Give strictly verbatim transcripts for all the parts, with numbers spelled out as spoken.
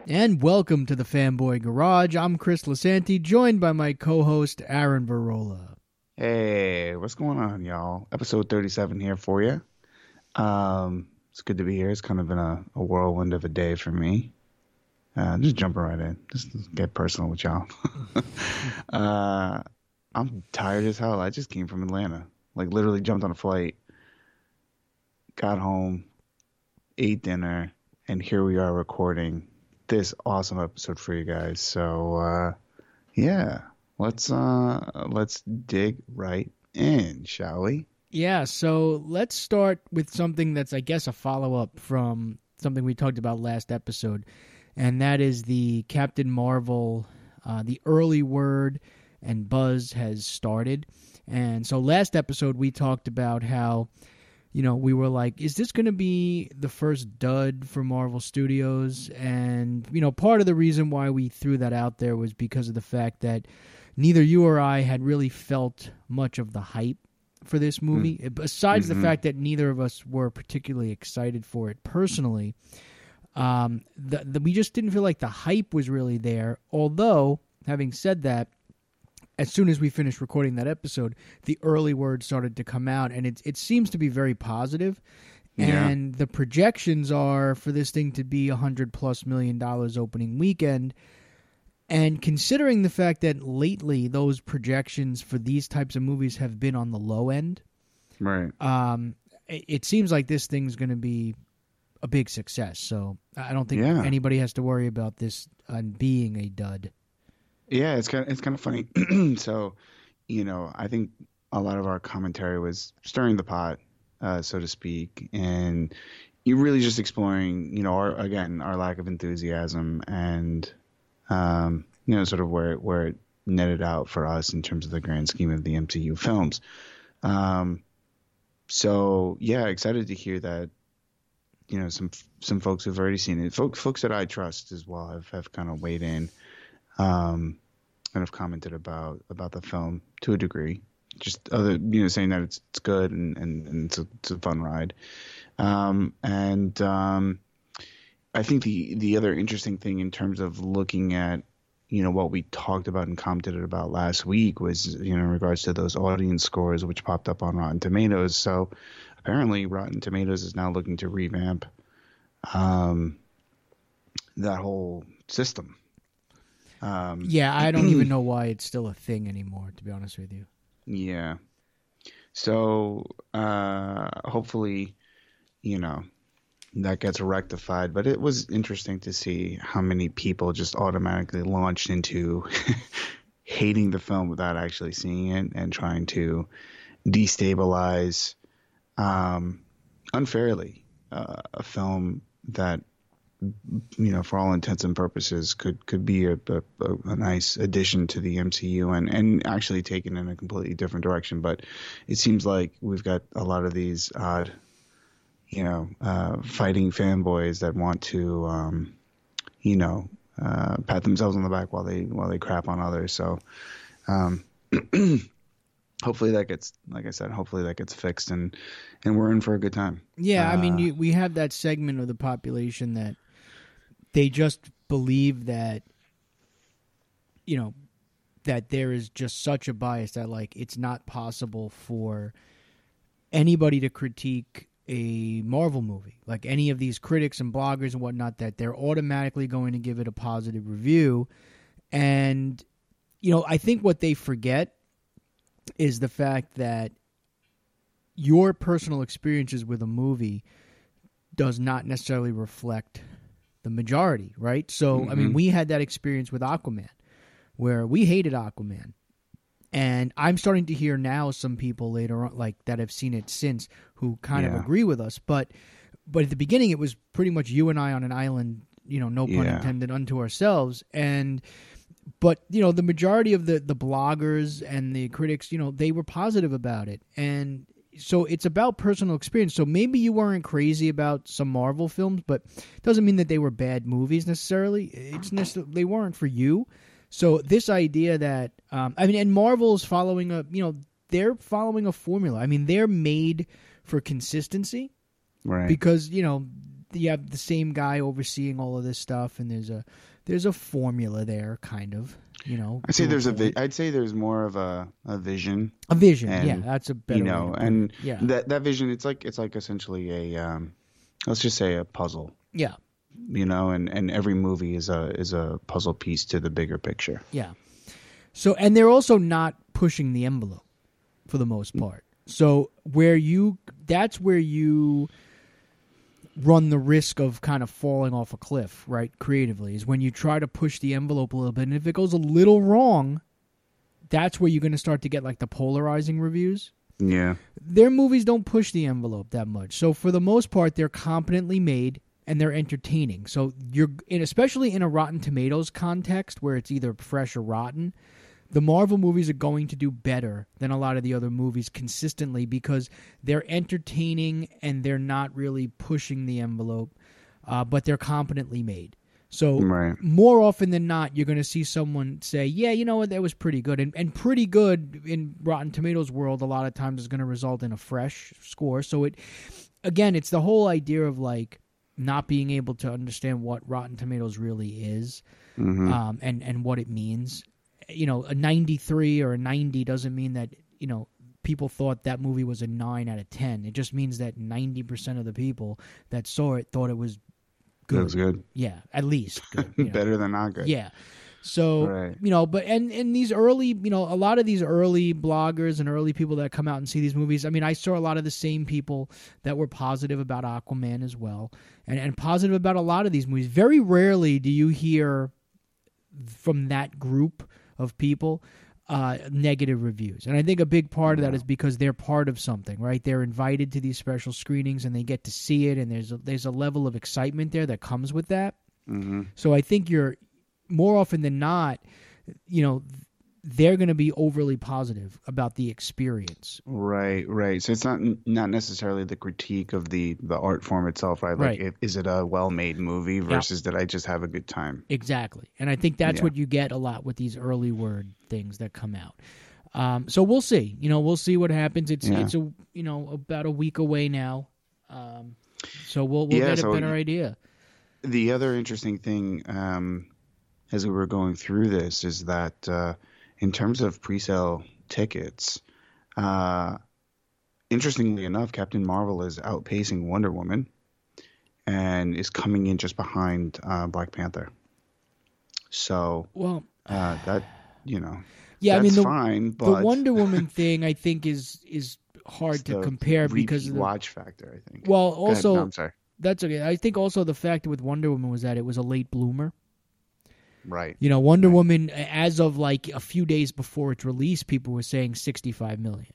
And welcome to the Fanboy Garage. I'm Chris Lasanti, joined by my co-host Aaron Barola. Hey, what's going on, y'all? Episode thirty-seven here for you. Um, it's good to be here. It's kind of been a, a whirlwind of a day for me. Uh, just jumping right in. Just get personal with y'all. uh, I'm tired as hell. I just came from Atlanta. Like, literally jumped on a flight, got home, ate dinner, and here we are recording this awesome episode for you guys. So, uh, yeah. Let's uh let's dig right in, shall we? Yeah, so let's start with something that's, I guess, a follow-up from something we talked about last episode, and that is the Captain Marvel, uh, the early word and buzz has started. And so last episode we talked about how, you know, we were like, is this going to be the first dud for Marvel Studios? And, you know, part of the reason why we threw that out there was because of the fact that neither you or I had really felt much of the hype for this movie. Mm. Besides mm-hmm. the fact that neither of us were particularly excited for it personally, um, the, the, we just didn't feel like the hype was really there. Although, having said that, as soon as we finished recording that episode, the early word started to come out, and it it seems to be very positive. Yeah. And the projections are for this thing to be a hundred plus million dollars opening weekend. And considering the fact that lately those projections for these types of movies have been on the low end, right? Um, it, it seems like this thing's going to be a big success. So I don't think yeah. anybody has to worry about this uh, being a dud. Yeah, it's kind of, it's kind of funny. So, you know, I think a lot of our commentary was stirring the pot, uh, so to speak, and you really just exploring, you know, our, again, our lack of enthusiasm and, um, you know, sort of where where it netted out for us in terms of the grand scheme of the M C U films. Um, so yeah, excited to hear that, you know, some some folks who've already seen it, folks folks that I trust as well, have, have kind of weighed in. Um, and have commented about, about the film to a degree, just other, you know, saying that it's it's good and, and, and it's, a, it's a fun ride. Um, and um, I think the, the other interesting thing in terms of looking at, you know, what we talked about and commented about last week was, you know, in regards to those audience scores, which popped up on Rotten Tomatoes. So apparently Rotten Tomatoes is now looking to revamp um, that whole system. Um, yeah, I don't even know why it's still a thing anymore, to be honest with you. Yeah. So uh, hopefully, you know, that gets rectified. But it was interesting to see how many people just automatically launched into hating the film without actually seeing it and trying to destabilize um, unfairly uh, a film that, you know, for all intents and purposes, could could be a, a, a nice addition to the M C U and, and actually taken in a completely different direction. But it seems like we've got a lot of these odd, you know, uh, fighting fanboys that want to, um, you know, uh, pat themselves on the back while they while they crap on others. So um, hopefully that gets, like I said, hopefully that gets fixed and, and we're in for a good time. Yeah, uh, I mean, you, we have that segment of the population that they just believe that, you know, that there is just such a bias that, like, it's not possible for anybody to critique a Marvel movie. Like, any of these critics and bloggers and whatnot, that they're automatically going to give it a positive review. And, you know, I think what they forget is the fact that your personal experiences with a movie does not necessarily reflect the majority, right? So, mm-hmm. I mean, we had that experience with Aquaman, where we hated Aquaman. And I'm starting to hear now some people later on, like, that have seen it since, who kind yeah. of agree with us. But but at the beginning, it was pretty much you and I on an island, you know, no pun yeah. intended, unto ourselves. And but, you know, the majority of the, the bloggers and the critics, you know, they were positive about it. And so it's about personal experience. So maybe you weren't crazy about some Marvel films, but it doesn't mean that they were bad movies necessarily. It's necessarily, they weren't for you. So this idea that, um, I mean, and Marvel's following a, you know, they're following a formula. I mean, they're made for consistency. Right. Because, you know, you have the same guy overseeing all of this stuff, and there's a there's a formula there, kind of. You know, I'd say to there's a. point. Vi- I'd say there's more of a, a vision. a vision. and, Yeah, that's a better You way know, to put and it. Yeah. that that vision. It's like it's like essentially a. Um, let's just say a puzzle. Yeah. You know, and, and every movie is a is a puzzle piece to the bigger picture. Yeah. So, and they're also not pushing the envelope for the most part. So where you, that's where you run the risk of kind of falling off a cliff, right? Creatively, is when you try to push the envelope a little bit. And if it goes a little wrong, that's where you're going to start to get like the polarizing reviews. Yeah. Their movies don't push the envelope that much. So for the most part, they're competently made and they're entertaining. So you're, in, especially in a Rotten Tomatoes context where it's either fresh or rotten, the Marvel movies are going to do better than a lot of the other movies consistently because they're entertaining and they're not really pushing the envelope, uh, but they're competently made. So Right. more often than not, you're going to see someone say, yeah, you know what, that was pretty good. And, and pretty good in Rotten Tomatoes world a lot of times is going to result in a fresh score. So it, again, it's the whole idea of like not being able to understand what Rotten Tomatoes really is, Mm-hmm. um, and, and what it means. You know, a ninety-three or a ninety doesn't mean that, you know, people thought that movie was a nine out of ten. It just means that ninety percent of the people that saw it thought it was good. It was good. Yeah, at least good. You know? Better than not good. Yeah. So, Right. you know, but, and, and these early, you know, a lot of these early bloggers and early people that come out and see these movies, I mean, I saw a lot of the same people that were positive about Aquaman as well, and, and positive about a lot of these movies. Very rarely do you hear from that group of people uh, negative reviews. And I think a big part of that is because they're part of something, right? They're invited to these special screenings and they get to see it, and there's a, there's a level of excitement there that comes with that. Mm-hmm. So I think you're, more often than not, you know, they're going to be overly positive about the experience. Right, right. So it's not not necessarily the critique of the, the art form itself, right? Like, Right. It, is it a well-made movie versus did I just have a good time? Exactly. And I think that's Yeah. what you get a lot with these early word things that come out. Um, so we'll see. You know, we'll see what happens. It's Yeah. it's a you know about a week away now. Um, so we'll we'll Yeah, get a so better y- idea. The other interesting thing, um, as we were going through this, is that uh, in terms of pre-sale tickets, uh, interestingly enough, Captain Marvel is outpacing Wonder Woman and is coming in just behind uh, Black Panther. So Well, uh, that, you know, yeah, I that's mean the fine, but the Wonder Woman thing I think is is hard it's to the compare because repeat of the, watch factor, I think. well Go ahead. also No, I'm sorry. that's okay. I think also the fact with Wonder Woman was that it was a late bloomer. Right. You know, Wonder Right. Woman, as of like a few days before its release, people were saying sixty-five million.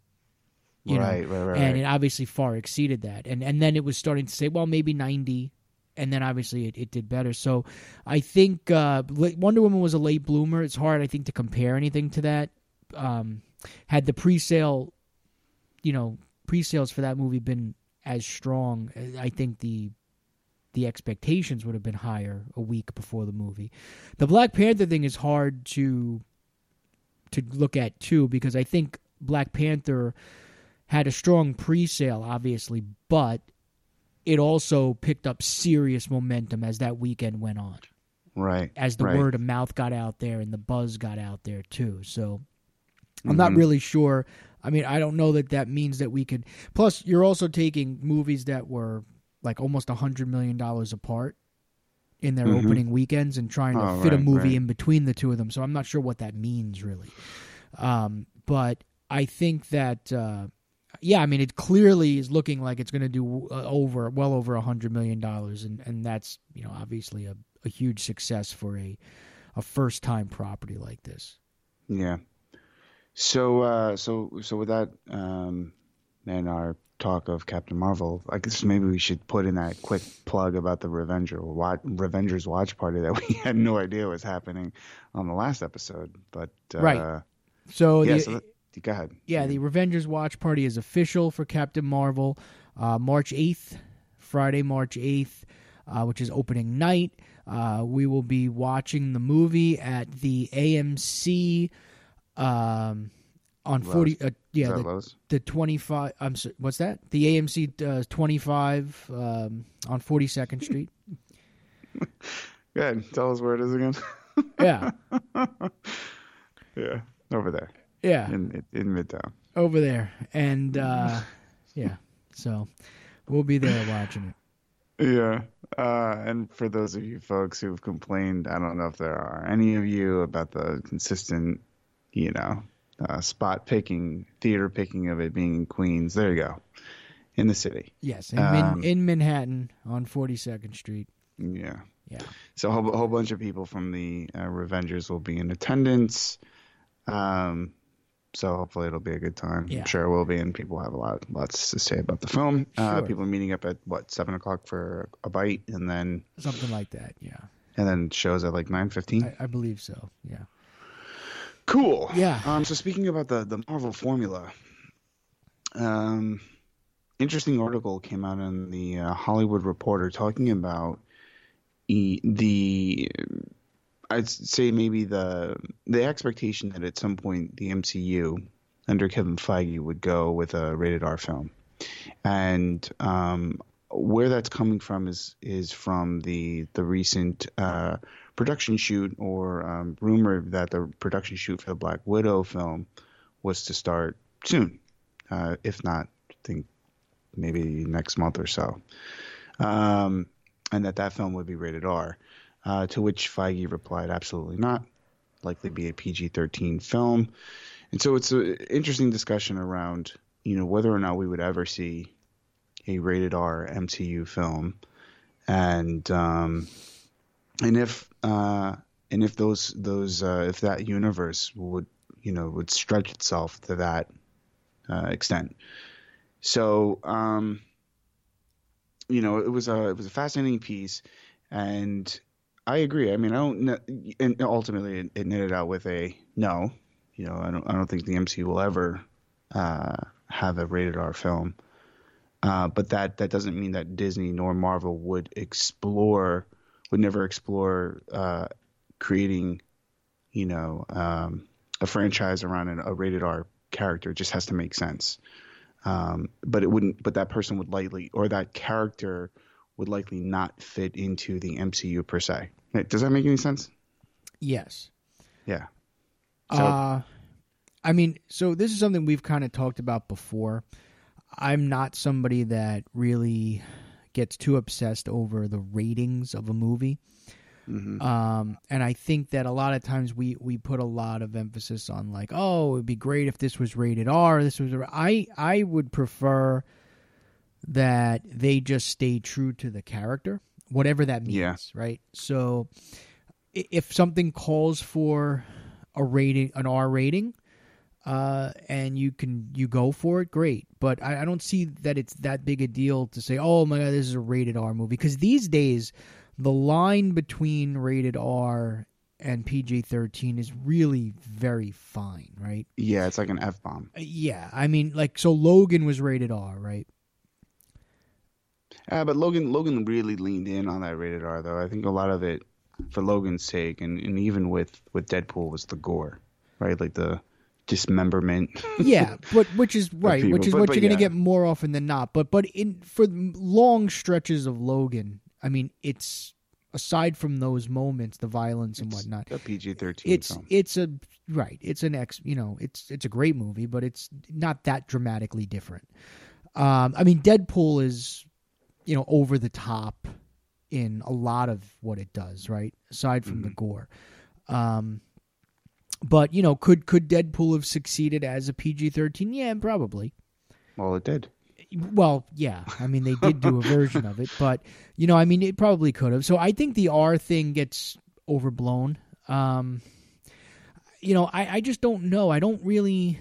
You Right, know? right, right, And right. it obviously far exceeded that. And and then it was starting to say, well, maybe ninety. And then obviously it, it did better. So I think uh, Wonder Woman was a late bloomer. It's hard, I think, to compare anything to that. Um, had the pre-sale, you know, pre-sales for that movie been as strong, I think the the expectations would have been higher a week before the movie. The Black Panther thing is hard to to look at too, because I think Black Panther had a strong pre-sale, obviously, but it also picked up serious momentum as that weekend went on, Right. as the right. word of mouth got out there and the buzz got out there too. So I'm Mhm. not really sure. I mean, I don't know that that means that we could. Plus, you're also taking movies that were like almost one hundred million dollars apart in their Mhm. opening weekends and trying to Oh, fit a right, movie right. in between the two of them. So I'm not sure what that means really. Um, but I think that, uh, yeah, I mean, it clearly is looking like it's going to do uh, over, well over one hundred million dollars. And, and that's, you know, obviously a, a huge success for a, a first-time property like this. Yeah. So, uh, so, so with that, um, and our talk of Captain Marvel, I guess maybe we should put in that quick plug about the Revenger watch, Revengers watch party that we had no idea was happening on the last episode. But uh, Right. So, yeah, the, so that, go ahead. yeah, the Revengers Watch Party is official for Captain Marvel, uh, March eighth, Friday, March eighth, uh, which is opening night. Uh, we will be watching the movie at the A M C um, on forty. Uh, yeah, Is that the, Lowe's? the twenty-five. I'm sorry, what's that? The A M C uh, twenty-five um, on forty-second Street. Go ahead. Tell us where it is again. Yeah. Yeah. Over there. Yeah. In in Midtown. Over there, and uh, yeah. So we'll be there watching it. Yeah. Uh, and for those of you folks who've complained, I don't know if there are any of you about the consistent, you know, uh, spot picking, theater picking of it being in Queens. There you go. In the city. Yes, in, Um, in Manhattan on forty-second Street. Yeah. Yeah. So a whole, a whole bunch of people from the uh, Revengers will be in attendance. Um, so hopefully it'll be a good time. Yeah. I'm sure it will be, and people have a lot, lots to say about the film. Uh, Sure. people are meeting up at what seven o'clock for a bite, and then Something like that. Yeah. and then shows at like nine fifteen. I, I believe so. Yeah. Cool. Yeah. Um. So speaking about the the Marvel formula, um, interesting article came out in the uh, Hollywood Reporter talking about e- the. I'd say maybe the the expectation that at some point the M C U under Kevin Feige would go with a rated R film, and um, where that's coming from is is from the the recent uh, production shoot or um, rumor that the production shoot for the Black Widow film was to start soon, uh, if not, I think maybe next month or so, um, and that that film would be rated R. Uh, to which Feige replied, absolutely not. Likely be a P G thirteen film. And so it's an interesting discussion around, you know, whether or not we would ever see a rated R M C U film. And um, and if uh, and if those those uh, if that universe would, you know, would stretch itself to that uh, extent. So um, you know, it was a it was a fascinating piece, and I agree. I mean, I don't. kn- And ultimately, it, it netted out with a no. You know, I don't. I don't think the M C U will ever uh, have a rated R film. Uh, but that that doesn't mean that Disney nor Marvel would explore, would never explore uh, creating, you know, um, a franchise around an, a rated R character. It just has to make sense. Um, but it wouldn't. But that person would likely, or that character would likely not fit into the M C U per se. Does that make any sense? Yes. Yeah. So, uh, I mean, so this is something we've kind of talked about before. I'm not somebody that really gets too obsessed over the ratings of a movie. mhm. Um, and I think that a lot of times we, we put a lot of emphasis on like, oh, it'd be great if this was rated R. This was I I would prefer that they just stay true to the character, whatever that means, Yeah. right? So i- if something calls for a rating, an R rating, uh, and you can you go for it, great. But I, I don't see that it's that big a deal to say, oh my God, this is a rated R movie, because these days the line between rated R and P G thirteen is really very fine, right? Yeah, it's like an F bomb. Uh, Yeah, I mean, like, so Logan was rated R, right? Uh, but Logan Logan really leaned in on that rated R, though. I think a lot of it, for Logan's sake, and, and even with, with Deadpool, was the gore, right? Like the dismemberment. Yeah, but which is right, people, which is but- what but you're going to yeah. get more often than not. But but in for long stretches of Logan, I mean, it's aside from those moments, the violence and whatnot, A P G thirteen it's film. it's a right, it's an ex, you know, it's it's a great movie, but it's not that dramatically different. Um, I mean, Deadpool is, you know, over the top in a lot of what it does, right? Aside from the gore. Um, but, you know, could could Deadpool have succeeded as a P G thirteen? Yeah, probably. Well, it did. Well, yeah. I mean, they did do a version of it, but, you know, I mean, it probably could have. So I think the R thing gets overblown. Um, you know, I, I just don't know. I don't really...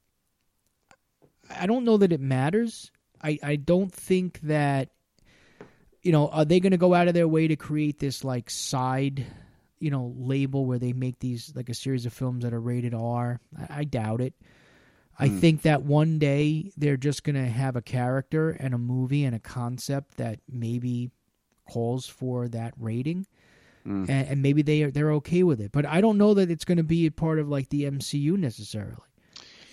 I don't know that it matters. I, I don't think that, you know, are they going to go out of their way to create this, like, side, you know, label where they make these, like, a series of films that are rated R? I, I doubt it. I Hmm. think that one day they're just going to have a character and a movie and a concept that maybe calls for that rating, Mm. and, and maybe they are they're okay with it. But I don't know that it's going to be a part of like the M C U necessarily.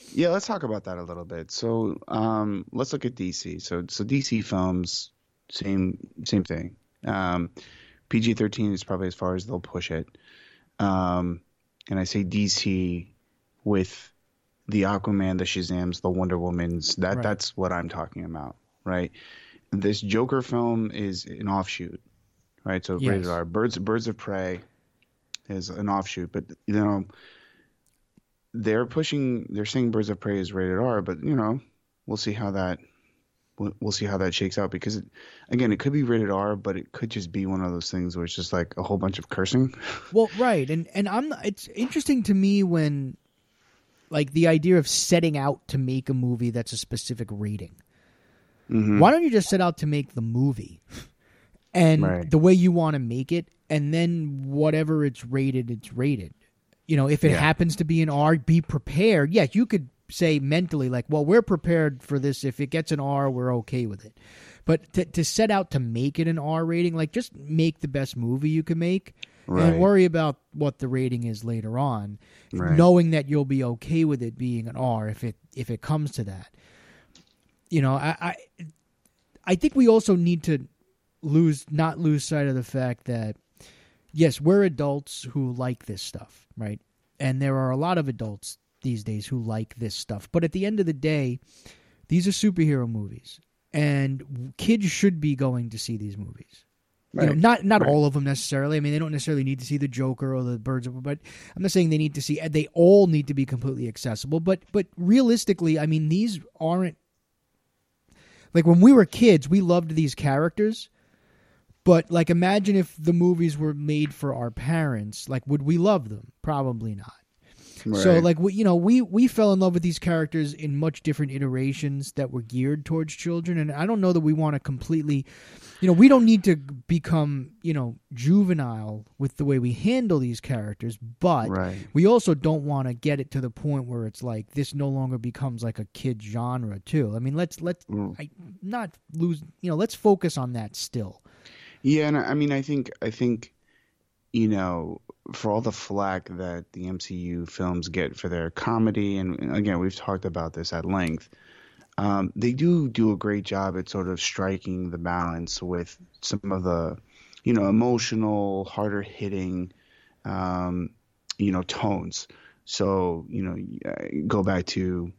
Yeah, let's talk about that a little bit. So, um, let's look at D C. So, so D C films, same same thing. Um, P G thirteen is probably as far as they'll push it. Um, and I say D C with the Aquaman, the Shazams, the Wonder Womans. That Right. that's what I'm talking about, right? This Joker film is an offshoot, right? So rated Yes. R. Birds Birds of Prey is an offshoot, but you know they're pushing. They're saying Birds of Prey is rated R, but you know we'll see how that we'll, we'll see how that shakes out because it, again, it could be rated R, but it could just be one of those things where it's just like a whole bunch of cursing. Well, right, and and I'm. It's interesting to me when, like, the idea of setting out to make a movie that's a specific rating. Mm-hmm. Why don't you just set out to make the movie, and Right. the way you want to make it, and then whatever it's rated, it's rated. You know, if it Yeah. happens to be an R, be prepared. Yeah, you could say mentally, like, well, we're prepared for this. If it gets an R, we're okay with it. But to, to set out to make it an R rating, like, just make the best movie you can make Right. and worry about what the rating is later on, Right. knowing that you'll be okay with it being an R if it if it comes to that. You know, I I, I think we also need to lose not lose sight of the fact that yes, we're adults who like this stuff, right? And there are a lot of adults these days who like this stuff. But at the end of the day, these are superhero movies, and kids should be going to see these movies. You know, Right. not not Right. all of them necessarily. I mean, they don't necessarily need to see the Joker or the Birds of, but I'm not saying they need to see. They all need to be completely accessible. But but realistically, I mean, these aren't like when we were kids, we loved these characters. But like, imagine if the movies were made for our parents. Like, would we love them? Probably not. So Right. like we, you know, we we fell in love with these characters in much different iterations that were geared towards children, and I don't know that we want to completely, you know, we don't need to become, you know, juvenile with the way we handle these characters, but Right. we also don't want to get it to the point where it's like this no longer becomes like a kid genre too. I mean, let's let's Mm. I, not lose, you know, let's focus on that still. Yeah, and I I mean, I think I think you know, for all the flack that the M C U films get for their comedy, and and again, we've talked about this at length. Um, they do do a great job at sort of striking the balance with some of the, you know, emotional, harder hitting, um, you know, tones. So, you know, uh, go back to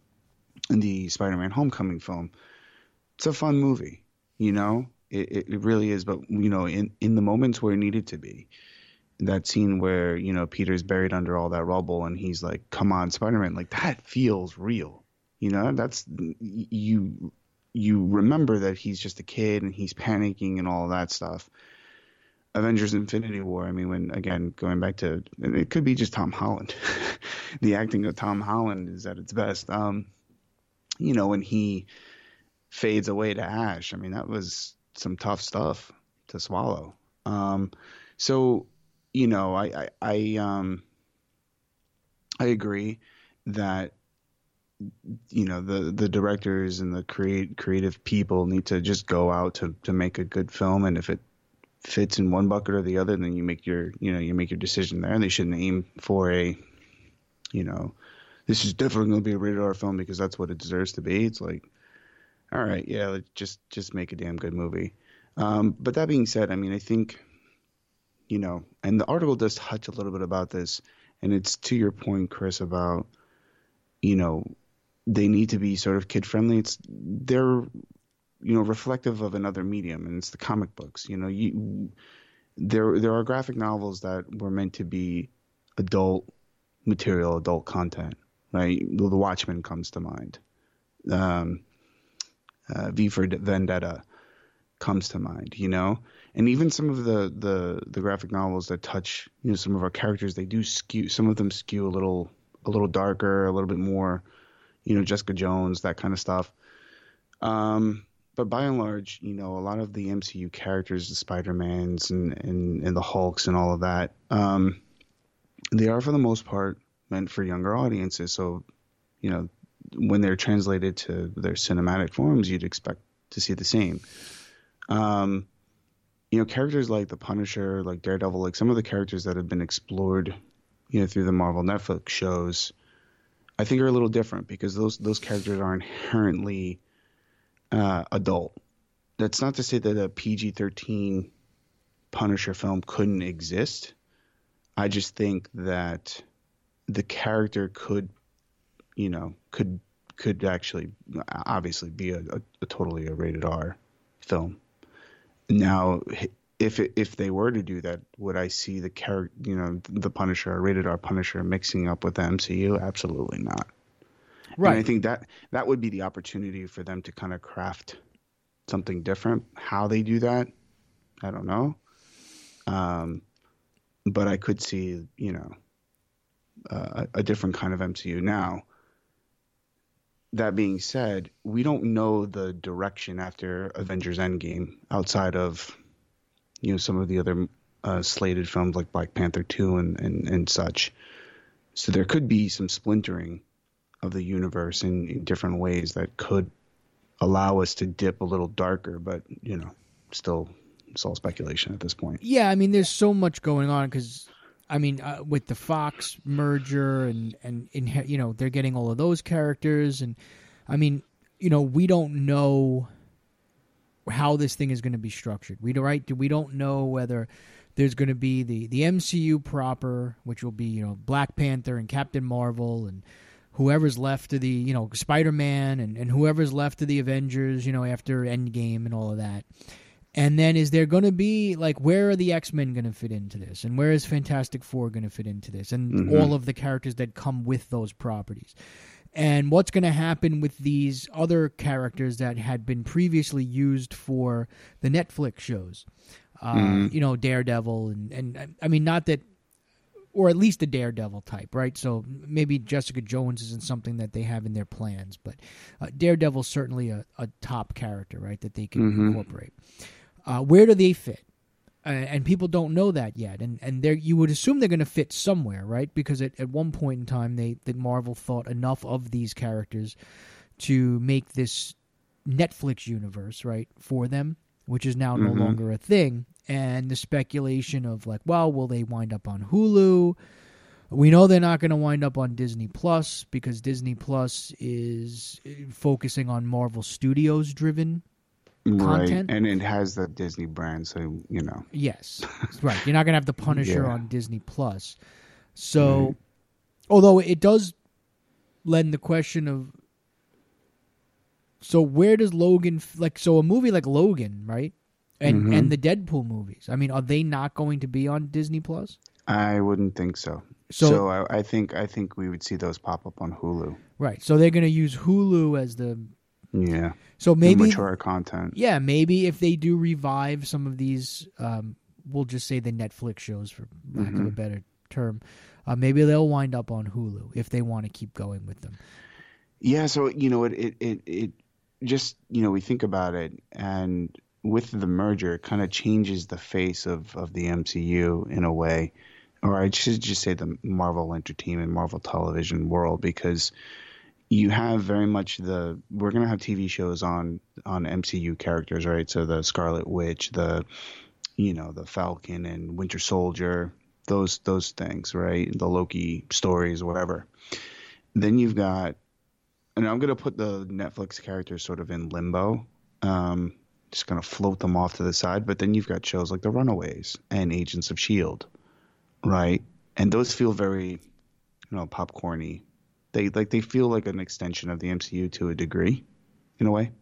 the Spider-Man Homecoming film. It's a fun movie, you know, it, it it really is. But, you know, in, in the moments where it needed to be, that scene where, you know, Peter's buried under all that rubble and he's like, come on, Spider-Man, like that feels real. You know, that's you you remember that he's just a kid and he's panicking and all that stuff. Avengers Infinity War, I mean, when again going back to, and it could be just Tom Holland. The acting of Tom Holland is at its best. Um, you know, when he fades away to ash, I mean, that was some tough stuff to swallow. Um, so, you know, I I, I um I agree that you know the the directors and the create creative people need to just go out to to make a good film, and if it fits in one bucket or the other, then you make your you know you make your decision there. And they shouldn't aim for a you know this is definitely going to be a rated R film because that's what it deserves to be. It's like, all right, yeah, let's just just make a damn good movie. Um, but that being said, I mean, I think you know, and the article does touch a little bit about this, and it's to your point, Chris, about you know they need to be sort of kid friendly. It's they're you know reflective of another medium, and it's the comic books. You know, you there there are graphic novels that were meant to be adult material, adult content, right? The Watchmen comes to mind. Um, uh, V for Vendetta comes to mind, you know, and even some of the the the graphic novels that touch you know some of our characters, they do skew. Some of them skew a little a little darker, a little bit more. You know, Jessica Jones, that kind of stuff. Um, but by and large, you know, a lot of the M C U characters, the Spider-Mans and, and, and the Hulks and all of that, um, they are for the most part meant for younger audiences. So, you know, when they're translated to their cinematic forms, you'd expect to see the same. Um, you know, characters like the Punisher, like Daredevil, like some of the characters that have been explored, you know, through the Marvel Netflix shows, I think are a little different because those those characters are inherently uh, adult. That's not to say that a P G thirteen Punisher film couldn't exist. I just think that the character could, you know, could could actually obviously be a, a, a totally a rated R film. Now, if it, if they were to do that, would I see the character, you know, the Punisher, a rated R Punisher, mixing up with the M C U? Absolutely not. Right. And I think that that would be the opportunity for them to kind of craft something different. How they do that, I don't know. Um, but I could see, you know, uh, a different kind of M C U. Now, that being said, we don't know the direction after Avengers Endgame outside of, you know, some of the other uh, slated films like Black Panther two and, and, and such. So there could be some splintering of the universe in, in different ways that could allow us to dip a little darker, but, you know, still it's all speculation at this point. Yeah, I mean, there's so much going on because, I mean, uh, with the Fox merger and, and, and, you know, they're getting all of those characters. And, I mean, you know, we don't know how this thing is going to be structured. We, right? We don't know whether there's going to be the, the M C U proper, which will be, you know, Black Panther and Captain Marvel and whoever's left of the, you know, Spider-Man and, and whoever's left of the Avengers, you know, after Endgame and all of that. And then is there going to be, like, where are the X-Men going to fit into this? And where is Fantastic Four going to fit into this? And mm-hmm. all of the characters that come with those properties. And what's going to happen with these other characters that had been previously used for the Netflix shows? Uh, mm-hmm. You know, Daredevil. And, and, I mean, not that, or at least a Daredevil type, right? So maybe Jessica Jones isn't something that they have in their plans. But uh, Daredevil's certainly a, a top character, right, that they can mm-hmm. incorporate. Uh, where do they fit? Uh, and people don't know that yet. And and you would assume they're going to fit somewhere, right? Because at, at one point in time, they that Marvel thought enough of these characters to make this Netflix universe, right, for them, which is now mm-hmm. no longer a thing. And the speculation of, like, well, will they wind up on Hulu? We know they're not going to wind up on Disney Plus because Disney Plus is focusing on Marvel Studios-driven content. Right, and it has the Disney brand, so, you know. Yes, right. You're not going to have the Punisher yeah. on Disney Plus. So, right. although it does lend the question of, so where does Logan, like, so a movie like Logan, right, and mm-hmm. and the Deadpool movies, I mean, are they not going to be on Disney Plus? I wouldn't think so. So, so I, I think I think we would see those pop up on Hulu. Right, so they're going to use Hulu as the yeah. So maybe mature content. Yeah, maybe if they do revive some of these, um, we'll just say the Netflix shows, for lack mm-hmm. of a better term, uh, maybe they'll wind up on Hulu if they want to keep going with them. Yeah, so you know, it it it, it just you know we think about it, and with the merger, it kind of changes the face of of the M C U in a way, or I should just say the Marvel Entertainment, Marvel Television world, because you have very much the we're going to have T V shows on on M C U characters, right? So the Scarlet Witch, the you know the Falcon and Winter Soldier, those those things, right? The Loki stories, whatever. Then you've got, and I'm going to put the Netflix characters sort of in limbo, um, just going to float them off to the side. But then you've got shows like The Runaways and Agents of S H I E L D, right? And those feel very, you know, popcorny. They like they feel like an extension of the M C U to a degree, in a way.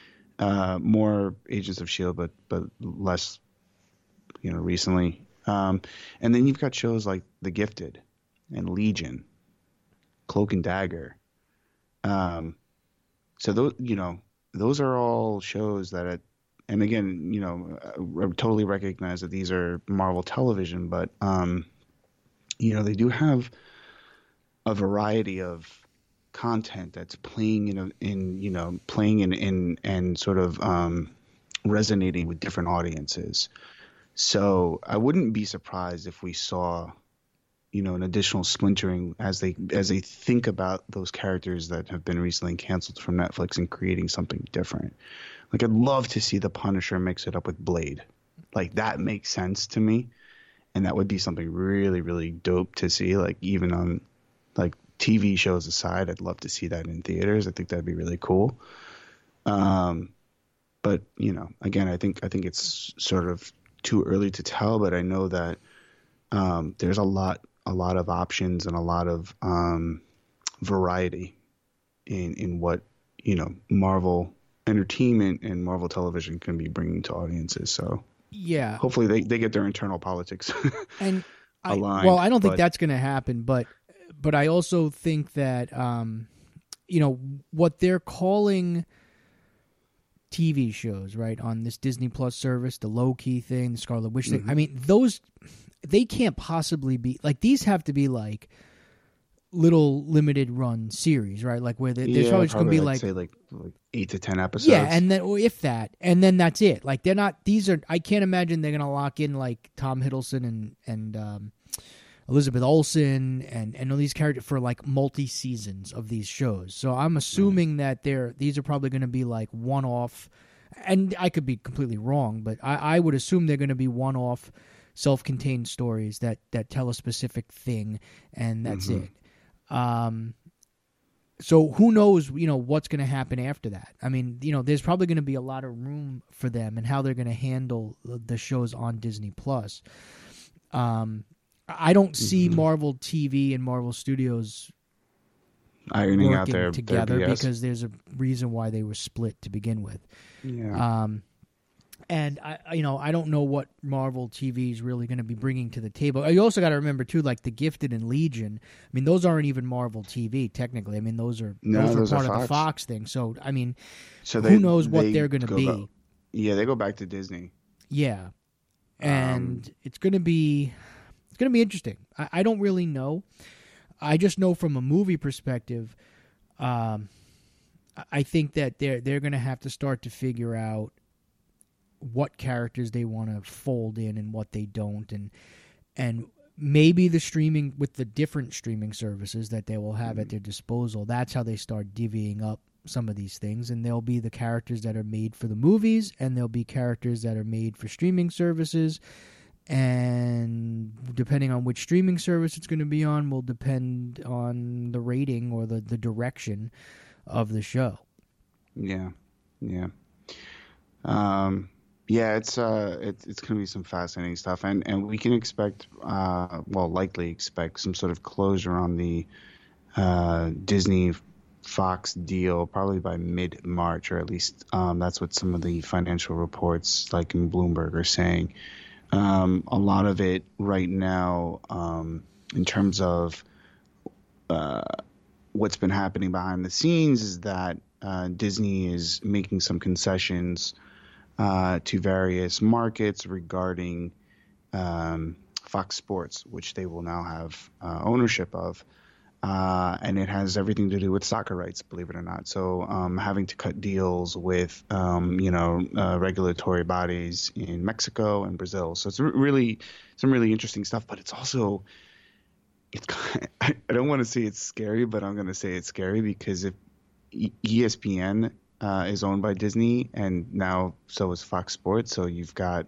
Uh, more Agents of S H I E L D, but but less, you know, recently. Um, and then you've got shows like The Gifted and Legion, Cloak and Dagger. Um, so those, you know, those are all shows that, it, and again, you know, I totally recognize that these are Marvel Television, but um, you know, they do have a variety of content that's playing in, a, in you know, playing in, in and sort of um, resonating with different audiences. So I wouldn't be surprised if we saw, you know, an additional splintering as they as they think about those characters that have been recently canceled from Netflix and creating something different. Like, I'd love to see the Punisher mix it up with Blade. Like, that makes sense to me, and that would be something really, really dope to see. Like, even on, like, T V shows aside, I'd love to see that in theaters. I think that'd be really cool. Um, but you know, again, I think I think it's sort of too early to tell. But I know that um, there's a lot a lot of options and a lot of um, variety in in what you know Marvel Entertainment and Marvel Television can be bringing to audiences. So yeah, hopefully they, they get their internal politics and I, aligned. well, I don't think but, that's going to happen, but but I also think that um, you know what they're calling T V shows, right, on this Disney Plus service, the Loki thing, the Scarlet Witch thing. Mm-hmm. I mean, those they can't possibly be like these. Have to be like little limited run series, right? Like where they, there's yeah, probably just going to be I'd like say like like eight to ten episodes. yeah, and then or if that, and then that's it. Like they're not. These are. I can't imagine they're going to lock in like Tom Hiddleston and and um, Elizabeth Olsen and and all these characters for like multi seasons of these shows. So I'm assuming right. that they're these are probably going to be like one off, and I could be completely wrong, but I, I would assume they're going to be one off, self contained stories that that tell a specific thing, and that's mm-hmm. it. Um, so who knows, you know, what's going to happen after that? I mean, you know, there's probably going to be a lot of room for them and how they're going to handle the shows on Disney Plus. Um, I don't see mm-hmm. Marvel T V and Marvel Studios ironing working out their together their because there's a reason why they were split to begin with. Yeah. Um, And I, you know, I don't know what Marvel T V is really going to be bringing to the table. You also got to remember too, like The Gifted and Legion. I mean, those aren't even Marvel T V technically. I mean, those are no, those, those are part are of the Fox. Fox thing. So I mean, so who they, knows what they they're going to be? Back, yeah, they go back to Disney. Yeah, and um, it's going to be it's going to be interesting. I, I don't really know. I just know from a movie perspective. Um, I think that they're they're going to have to start to figure out what characters they want to fold in and what they don't, and and maybe the streaming with the different streaming services that they will have mm-hmm. at their disposal, that's how they start divvying up some of these things, and there'll be the characters that are made for the movies, and there'll be characters that are made for streaming services, and depending on which streaming service it's going to be on will depend on the rating or the, the direction of the show. Yeah, yeah. Um, yeah, it's uh, it, it's going to be some fascinating stuff, and, and we can expect, uh, well, likely expect some sort of closure on the uh, Disney Fox deal probably by mid March, or at least um, that's what some of the financial reports, like in Bloomberg, are saying. Um, a lot of it right now, um, in terms of uh, what's been happening behind the scenes, is that uh, Disney is making some concessions Uh, to various markets regarding um, Fox Sports, which they will now have uh, ownership of. Uh, and it has everything to do with soccer rights, believe it or not. So um, having to cut deals with, um, you know, uh, regulatory bodies in Mexico and Brazil. So it's really some really interesting stuff, but it's also, it's kind of, I don't want to say it's scary, but I'm going to say it's scary because if E S P N Uh, is owned by Disney, and now so is Fox Sports. So you've got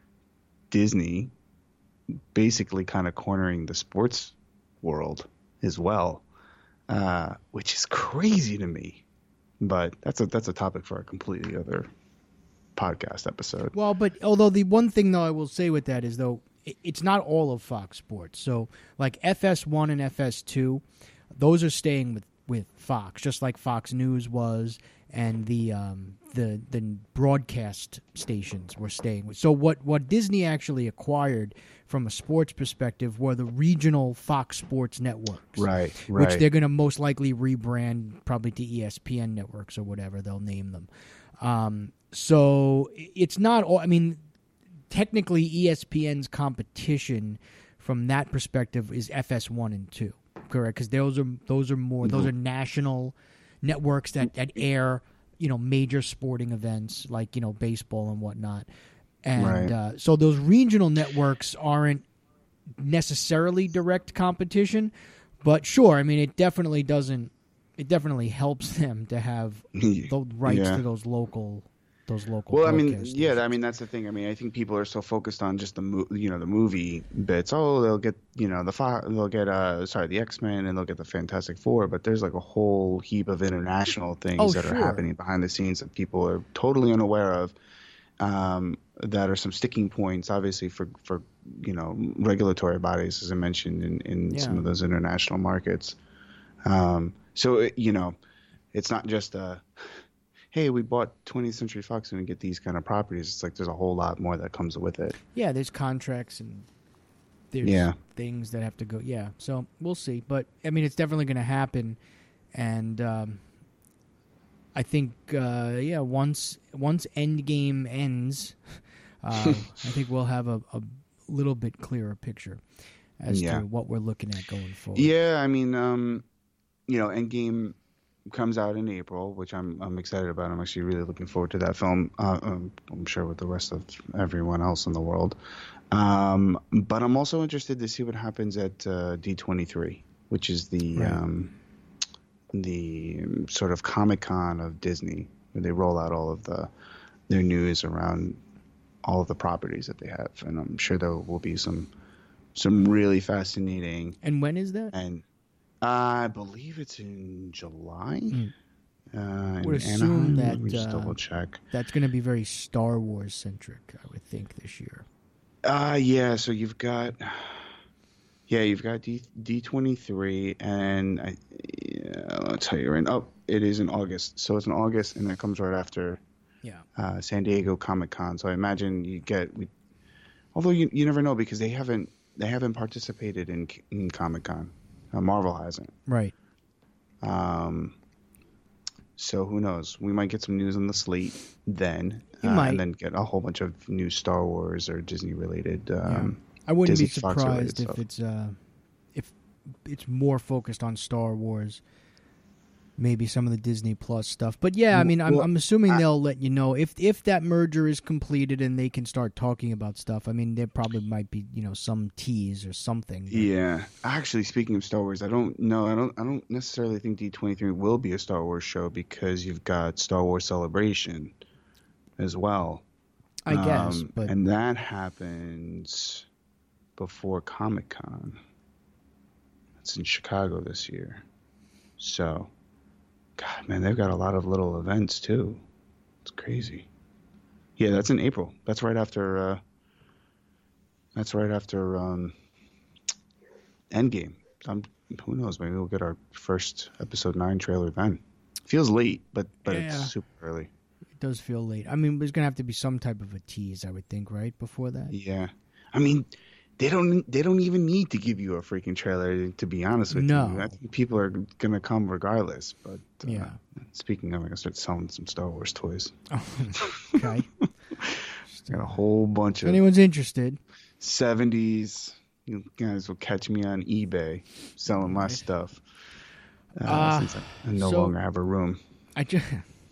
Disney basically kind of cornering the sports world as well, uh, which is crazy to me. But that's a that's a topic for a completely other podcast episode. Well, but although the one thing though I will say with that is though it's not all of Fox Sports. So like F S one and F S two, those are staying with, with Fox, just like Fox News was. And the um, the the broadcast stations were staying with. So what, what Disney actually acquired from a sports perspective were the regional Fox Sports networks, right? Right. Which they're going to most likely rebrand probably to E S P N networks or whatever they'll name them. Um, so it's not all. I mean, technically, E S P N's competition from that perspective is F S one and two, correct? Because those are those are more mm-hmm. those are national networks that, that air, you know, major sporting events like, you know, baseball and whatnot. And right. uh, so those regional networks aren't necessarily direct competition, but sure, I mean, it definitely doesn't, it definitely helps them to have the rights yeah. to those local those local. Well, I mean, broadcast yeah, I stations. mean that's the thing. I mean, I think people are so focused on just the mo- you know the movie bits. Oh, they'll get you know the fi- they'll get uh sorry the X-Men and they'll get the Fantastic Four, but there's like a whole heap of international Oh, things that are sure. happening behind the scenes that people are totally unaware of. Um, that are some sticking points, obviously for for you know regulatory bodies, as I mentioned in in Yeah. some of those international markets. Um, so it, you know, it's not just a hey, we bought twentieth Century Fox and we get these kind of properties. It's like there's a whole lot more that comes with it. Yeah, there's contracts and there's Yeah. things that have to go. Yeah, so we'll see. But I mean, it's definitely going to happen, and um, I think uh, yeah, once once Endgame ends, uh, I think we'll have a, a little bit clearer picture as Yeah. to what we're looking at going forward. Yeah, I mean, um, you know, Endgame comes out in April, which I'm I'm excited about. I'm actually really looking forward to that film. Uh, um, I'm sure with the rest of everyone else in the world. Um, but I'm also interested to see what happens at uh, D twenty-three, which is the Right. um, the sort of Comic Con of Disney, where they roll out all of the their news around all of the properties that they have, and I'm sure there will be some some really fascinating. And when is that? And I believe it's in July. Mm. Uh, Would in assume Anaheim. that, Let me just uh, double check. That's going to be very Star Wars centric, I would think, this year. Uh yeah. So you've got, yeah, you've got D D twenty three, and I, yeah, I'll tell you right. Oh, it is in August. So it's in August, and it comes right after Yeah. uh, San Diego Comic Con. So I imagine you get, we, although you you never know because they haven't they haven't participated in in Comic Con. Uh, Marvel hasn't. Right. Um. So who knows? We might get some news on the slate then, You uh, might. and then get a whole bunch of new Star Wars or Disney related. Um, I wouldn't Disney be Fox related surprised if stuff. it's uh, if it's more focused on Star Wars. Maybe some of the Disney Plus stuff, but yeah, I mean, I'm, Well, I'm assuming I- they'll let you know if if that merger is completed and they can start talking about stuff. I mean, there probably might be you know some tease or something. but- Yeah, actually, speaking of Star Wars, I don't know. I don't. I don't necessarily think D twenty-three will be a Star Wars show because you've got Star Wars Celebration as well. I guess, Um, but and that happens before Comic Con. It's in Chicago this year, so God, man, they've got a lot of little events too. It's crazy. Yeah, that's in April. That's right after. Uh, that's right after um, Endgame. I'm, who knows? Maybe we'll get our first episode nine trailer then. Feels late, but but Yeah. it's super early. it does feel late. I mean, there's gonna have to be some type of a tease, I would think, right before that. Yeah, I mean, they don't they don't even need to give you a freaking trailer. To be honest with No. you, I think people are gonna come regardless. But uh, Yeah. speaking of, I'm gonna start selling some Star Wars toys. Okay. Got a whole bunch If of anyone's interested, seventies. You guys will catch me on eBay selling my Right. stuff. Uh, Uh, since I, I no so- longer have a room. I just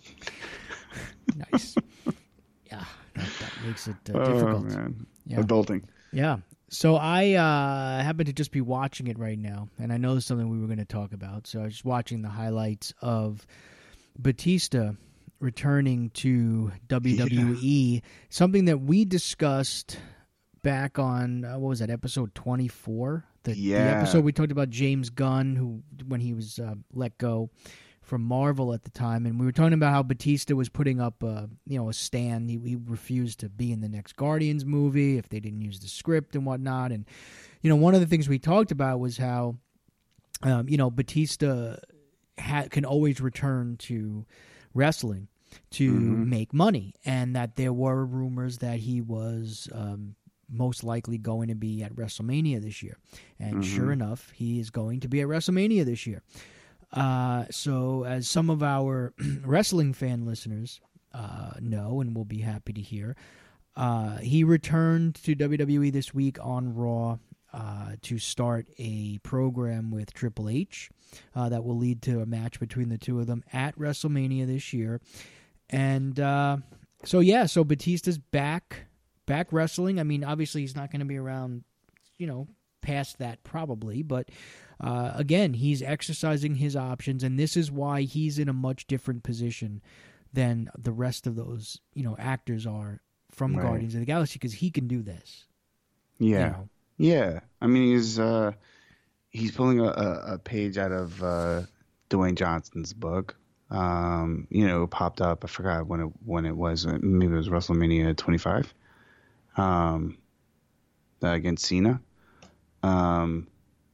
nice. Yeah, that, that makes it uh, Oh difficult. man, Yeah. adulting. Yeah. So I uh, happen to just be watching it right now, and I know it's something we were going to talk about. So I was just watching the highlights of Batista returning to W W E, something that we discussed back on uh, what was that, episode twenty-four? The, Yeah. the episode we talked about James Gunn, who when he was uh, let go from Marvel at the time, and we were talking about how Batista was putting up a you know a stand. He, he refused to be in the next Guardians movie if they didn't use the script and whatnot. And you know, one of the things we talked about was how um, you know Batista ha- can always return to wrestling to Mhm. make money, and that there were rumors that he was um, most likely going to be at WrestleMania this year. And Mhm. sure enough, he is going to be at WrestleMania this year. Uh, so, as some of our wrestling fan listeners uh, know and will be happy to hear, uh, he returned to W W E this week on Raw uh, to start a program with Triple H uh, that will lead to a match between the two of them at WrestleMania this year. And uh, so, yeah, so Batista's back, back wrestling. I mean, obviously, he's not going to be around, you know, past that probably, but uh, again, he's exercising his options, and this is why he's in a much different position than the rest of those, you know, actors are from Right. Guardians of the Galaxy, because he can do this. Yeah. You know? Yeah. I mean, he's uh, he's pulling a, a, a page out of uh, Dwayne Johnson's book. Um, you know, it popped up. I forgot when it when it was. Maybe it was WrestleMania twenty-five. Um, against Cena. Um,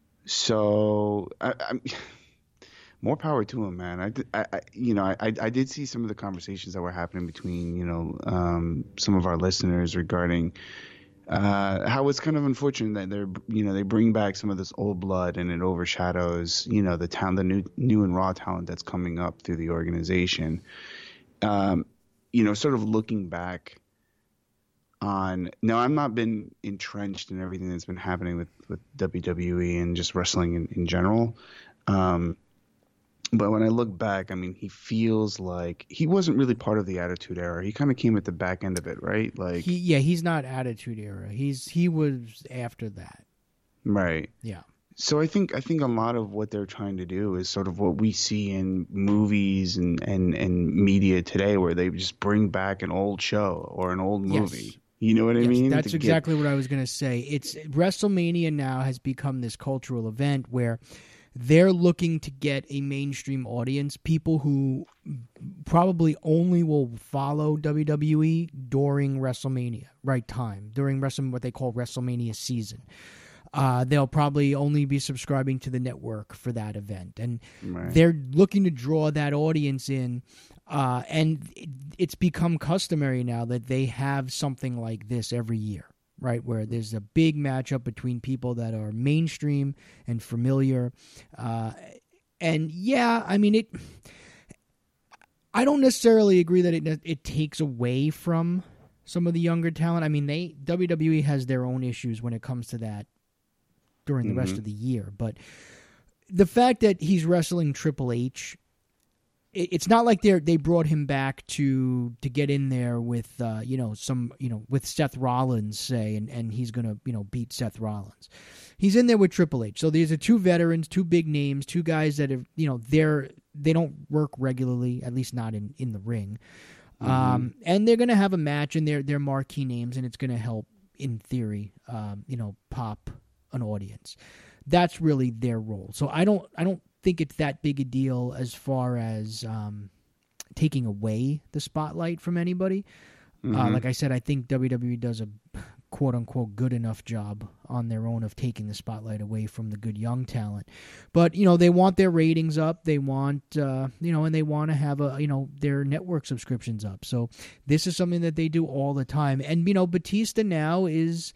so I, I more power to him, man. I, did- I, I you know, I, I did see some of the conversations that were happening between, you know, um, some of our listeners regarding uh, how it's kind of unfortunate that they're, you know, they bring back some of this old blood and it overshadows, you know, the town, the new, new and raw talent that's coming up through the organization. Um, you know, sort of looking back on, now I've not been entrenched in everything that's been happening with, with W W E and just wrestling in, in general. Um, But when I look back, I mean, he feels like he wasn't really part of the Attitude Era. He kind of came at the back end of it, right? Like, He, yeah, he's not Attitude Era. He's he was after that. right. Yeah. So I think I think a lot of what they're trying to do is sort of what we see in movies and, and, and media today, where they just bring back an old show or an old movie. Yes. You know what I Yes, mean? that's To exactly get, what I was going to say. It's WrestleMania now has become this cultural event where they're looking to get a mainstream audience, people who probably only will follow W W E during WrestleMania, right time, during Wrestle, what they call WrestleMania season. Uh, they'll probably only be subscribing to the network for that event. And right. they're looking to draw that audience in. Uh, and it, it's become customary now that they have something like this every year, right? Where there's a big matchup between people that are mainstream and familiar. Uh, and yeah, I mean, it, I don't necessarily agree that it, it takes away from some of the younger talent. I mean, they, W W E has their own issues when it comes to that during the mm-hmm. rest of the year. But the fact that he's wrestling Triple H, it, it's not like they they brought him back to to get in there with uh, you know some you know with Seth Rollins, say, and, and he's gonna you know beat Seth Rollins. He's in there with Triple H. So these are two veterans, two big names, two guys that have you know they're they don't work regularly, at least not in, in the ring. Mm-hmm. Um, and they're gonna have a match, and they're they're marquee names, and it's gonna help in theory, um, you know, pop an audience. That's really their role. So I don't I don't think it's that big a deal as far as um, taking away the spotlight from anybody. Mm-hmm. Uh, like I said, I think W W E does a quote unquote good enough job on their own of taking the spotlight away from the good young talent. But you know, they want their ratings up. They want uh, you know, and they want to have a you know their network subscriptions up. So this is something that they do all the time. And you know, Batista now is.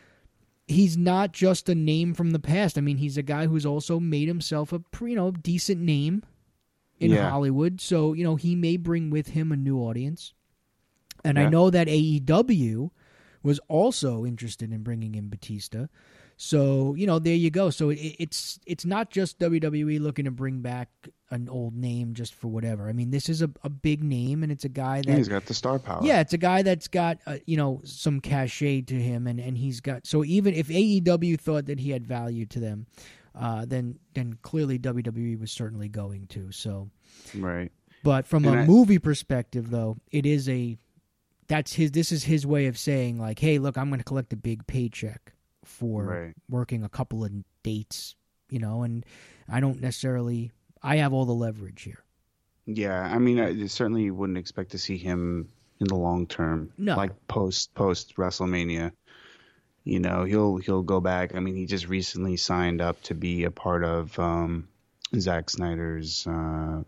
He's not just a name from the past. I mean, he's a guy who's also made himself a you know decent name in yeah. Hollywood. So you know he may bring with him a new audience. And yeah. I know that A E W was also interested in bringing in Batista. So you know there you go. So it, it's it's not just W W E looking to bring back an old name just for whatever. I mean, this is a, a big name, and it's a guy that yeah, he's got the star power. Yeah, it's a guy that's got uh, you know some cachet to him, and, and he's got. So even if A E W thought that he had value to them, uh, then then clearly W W E was certainly going to. So right. But from and a I, movie perspective, though, it is a that's his. This is his way of saying like, hey, look, I'm going to collect a big paycheck for right. working a couple of dates, you know, and I don't necessarily. I have all the leverage here. Yeah, I mean, I certainly wouldn't expect to see him in the long term. No, like post post WrestleMania. You know, he'll he'll go back. I mean, he just recently signed up to be a part of um, Zack Snyder's uh,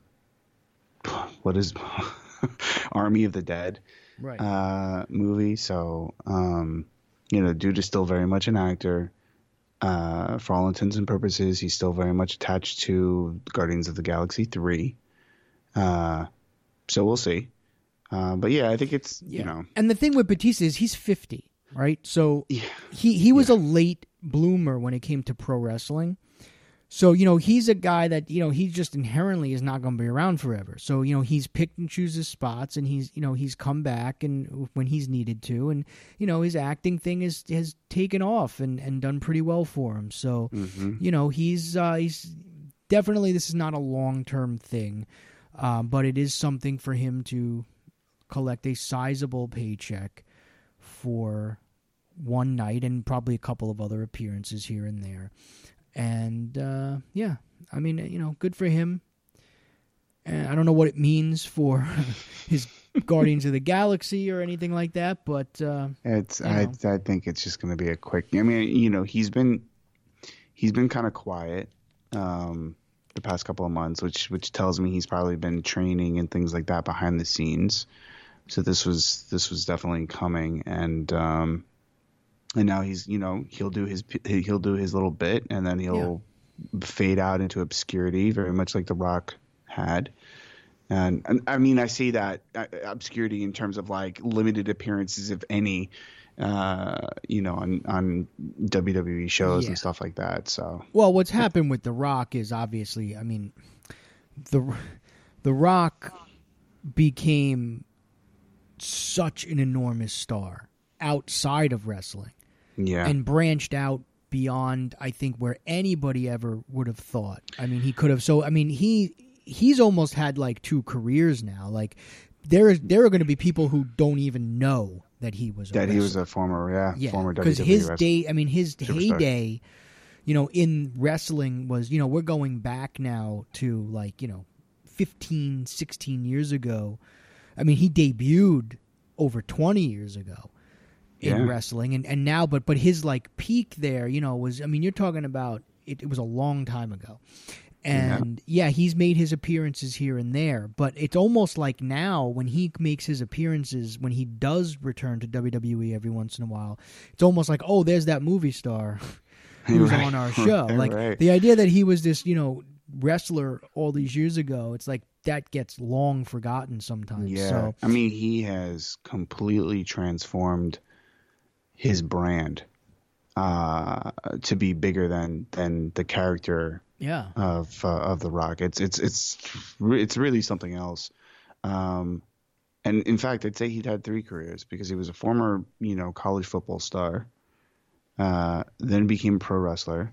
what is Army of the Dead right. uh, movie. So, um, you know, dude is still very much an actor. Uh, for all intents and purposes, he's still very much attached to Guardians of the Galaxy three. Uh, so we'll see. Uh, but yeah, I think it's, yeah. you know. And the thing with Batista is he's fifty, right? So yeah. he, he was yeah. a late bloomer when it came to pro wrestling. So, you know, he's a guy that, you know, he just inherently is not going to be around forever. So, you know, he's picked and chooses spots, and he's, you know, he's come back and when he's needed to. And, you know, his acting thing is, has taken off and, and done pretty well for him. So, mm-hmm. you know, he's, uh, he's definitely, this is not a long-term thing. Um, but it is something for him to collect a sizable paycheck for one night and probably a couple of other appearances here and there. And, uh, yeah, I mean, you know, good for him. And I don't know what it means for his Guardians of the Galaxy or anything like that, but uh, it's I know. I think it's just going to be a quick. I mean, you know, he's been he's been kind of quiet um, the past couple of months, which which tells me he's probably been training and things like that behind the scenes. So this was this was definitely coming, and um, and now he's you know he'll do his he'll do his little bit, and then he'll yeah. fade out into obscurity, very much like The Rock had. And, and I mean, I see that uh, obscurity in terms of like limited appearances, if any, uh, you know, on, on W W E shows yeah. and stuff like that. So, well, what's happened with The Rock is obviously, I mean, the The Rock became such an enormous star outside of wrestling, yeah, and branched out beyond, I think, where anybody ever would have thought. I mean, he could have. So, I mean, he. He's almost had like two careers now. Like there is, there are going to be people who don't even know that he was a that wrestler. he was a former, yeah, yeah, former W W E because his wrestler. day, I mean, his Superstar. heyday, you know, in wrestling was, you know, we're going back now to like, you know, fifteen, sixteen years ago. I mean, he debuted over twenty years ago in yeah. wrestling, and and now, but but his like peak there, you know, was, I mean, you're talking about it, it was a long time ago. And, yeah. yeah, he's made his appearances here and there, but it's almost like now when he makes his appearances, when he does return to W W E every once in a while, it's almost like, oh, there's that movie star who's right. on our show. Right. Like, right. the idea that he was this, you know, wrestler all these years ago, it's like that gets long forgotten sometimes. Yeah, so, I mean, he has completely transformed his brand uh, to be bigger than, than the character yeah. of uh, of The Rock. It's it's it's it's really something else. Um, and in fact, I'd say he'd had three careers because he was a former, you know, college football star, uh, then became a pro wrestler.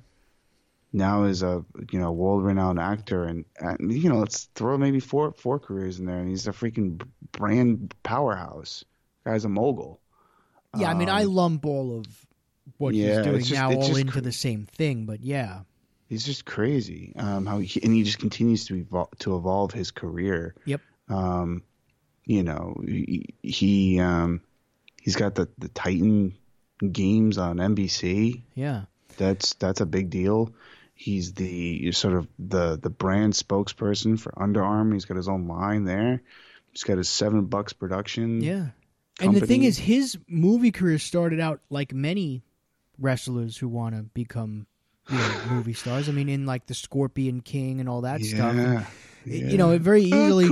Now is a you know world-renowned actor, and, and you know let's throw maybe four four careers in there, and he's a freaking brand powerhouse. Guy's a mogul. Yeah, I mean, um, I lump all of what yeah, he's doing just, now all into cr- the same thing, but yeah. He's just crazy. Um, how he, and he just continues to evolve, to evolve his career. Yep. Um, you know, he, he um, he's got the, the Titan games on N B C. Yeah. That's that's a big deal. He's the sort of the the brand spokesperson for Under Armour. He's got his own line there. He's got his Seven Bucks production. Yeah. Company. And the thing is, his movie career started out like many wrestlers who want to become you know, movie stars. I mean, in like the Scorpion King and all that yeah, stuff. And, yeah. You know, it very easily.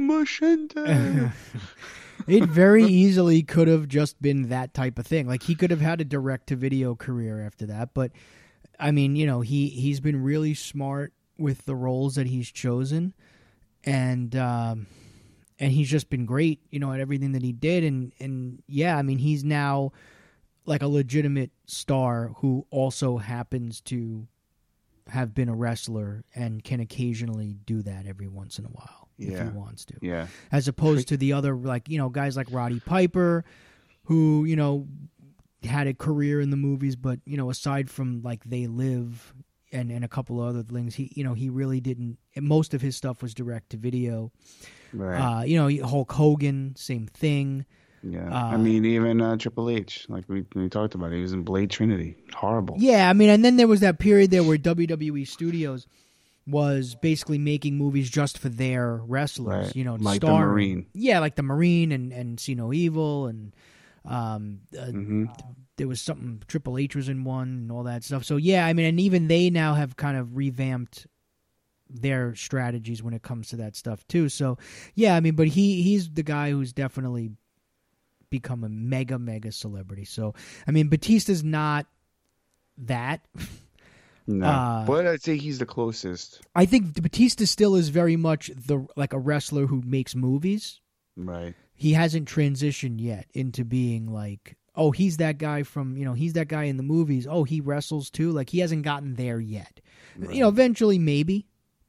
It very easily could have just been that type of thing. Like he could have had a direct to video career after that. But I mean, you know, he he's been really smart with the roles that he's chosen, and um, and he's just been great, you know, at everything that he did. And and yeah, I mean, he's now like a legitimate star who also happens to have been a wrestler and can occasionally do that every once in a while yeah. if he wants to. Yeah. As opposed to the other, like, you know, guys like Roddy Piper who, you know, had a career in the movies, but, you know, aside from like They Live and, and a couple of other things, he, you know, he really didn't, most of his stuff was direct to video. Right. Uh, you know, Hulk Hogan, same thing. Yeah, uh, I mean, even uh, Triple H, like we we talked about, he was in Blade Trinity. Horrible. Yeah, I mean, and then there was that period there where W W E Studios was basically making movies just for their wrestlers. Right. You know, like starring, the Marine. Yeah, like the Marine and and See No Evil, and um, uh, mm-hmm. there was something Triple H was in one and all that stuff. So yeah, I mean, and even they now have kind of revamped their strategies when it comes to that stuff too. So yeah, I mean, but he he's the guy who's definitely become a mega mega celebrity. So I mean, Batista's not that. No, uh, but I'd say he's the closest. I think Batista still is very much the like a wrestler who makes movies. Right. He hasn't transitioned yet into being like, oh, he's that guy from, you know, he's that guy in the movies. Oh, he wrestles too. Like he hasn't gotten there yet. Right. You know, eventually maybe,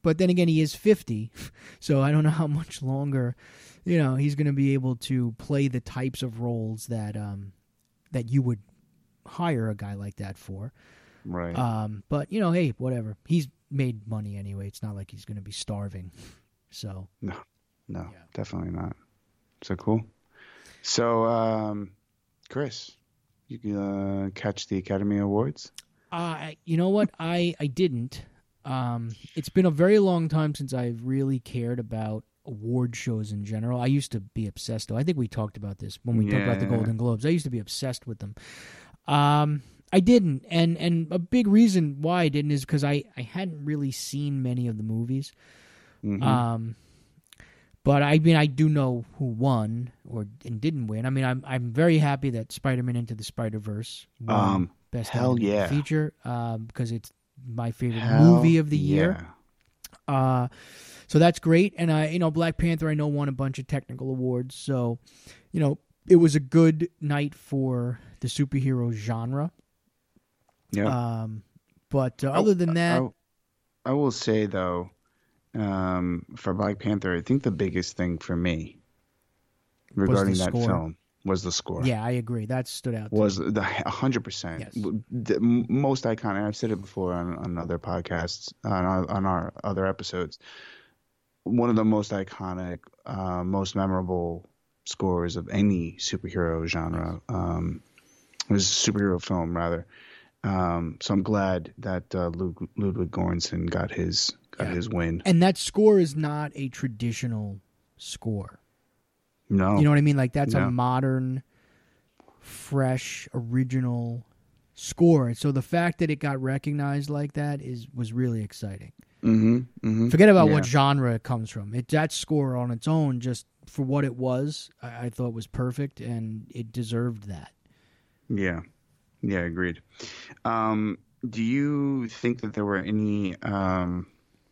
but then again, he is fifty, so I don't know how much longer, you know, he's going to be able to play the types of roles that um that you would hire a guy like that for. Right. Um, but you know, hey, whatever. He's made money anyway. It's not like he's going to be starving. So no, no, Yeah. definitely not. So cool. So, um, Chris, you can uh, catch the Academy Awards? Uh, you know what? I, I didn't. Um, it's been a very long time since I've really cared about award shows in general. I used to be obsessed, though. I think we talked about this when we talked about the Yeah. Golden Globes. I used to be obsessed with them. Um, I didn't. And, and a big reason why I didn't is because I, I hadn't really seen many of the movies. Mhm. Um, but I mean, I do know who won or and didn't win. I mean, I'm I'm very happy that Spider-Man Into the Spider-Verse won Um, Best hell Animated yeah. Feature um, because it's my favorite Hell movie of the year. yeah. Uh, so that's great. And I, you know, Black Panther I know won a bunch of technical awards. So, you know, it was a good night for the superhero genre. Yeah. Um, but uh, other than that, I, I will say though, um, for Black Panther, I think the biggest thing for me regarding that score. film was the score. yeah, I agree. That stood out. to Was me. the a hundred percent Yes. the m- most iconic. I've said it before on, on other podcasts, on our, on our other episodes. One of the most iconic, uh, most memorable scores of any superhero genre. Um, it was a superhero film rather. Um, so I'm glad that uh, Lud- Ludwig Göransson got his got Yeah. his win. And that score is not a traditional score. No, You know what I mean? Like that's Yeah. a modern, fresh, original score. So the fact that it got recognized like that is was really exciting. Mm-hmm, mm-hmm. Forget about Yeah. what genre it comes from. It that score on its own, just for what it was, I, I thought was perfect, and it deserved that. Yeah, yeah, agreed. Um, do you think that there were any, um,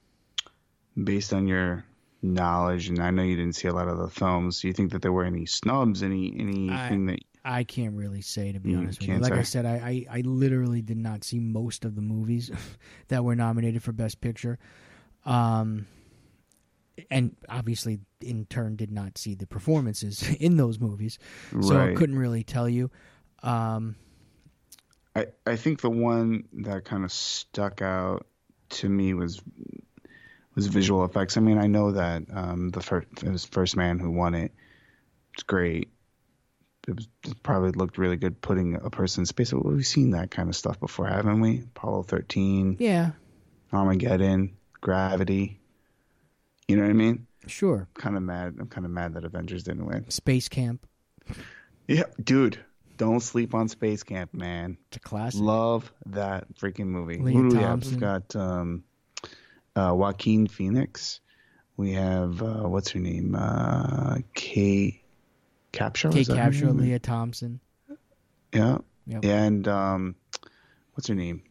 based on your knowledge, and I know you didn't see a lot of the films, do you think that there were any snubs, any anything that? I can't really say, to be You honest with you. can't Like I say? said, I, I, I literally did not see most of the movies that were nominated for Best Picture. Um, and obviously, in turn, did not see the performances in those movies. So I Right. couldn't really tell you. Um, I, I think the one that kind of stuck out to me was was visual effects. I mean, I know that um, the first it was First Man who won it. It's great. It, was, it probably looked really good putting a person in space. Well, we've seen that kind of stuff before, haven't we? Apollo thirteen, yeah, Armageddon, Gravity. You know what I mean? sure. Kind of mad. I'm kind of mad that Avengers didn't win. Space Camp. Yeah, dude, don't sleep on Space Camp, man. It's a classic. Love that freaking movie. Leah Who do we have? Thompson. We've got um, uh, Joaquin Phoenix. We have uh, what's her name? Uh, Kate Capshaw. Kate is that her Capshaw, name? Leah Thompson. Yeah. Yep. And um, what's her name?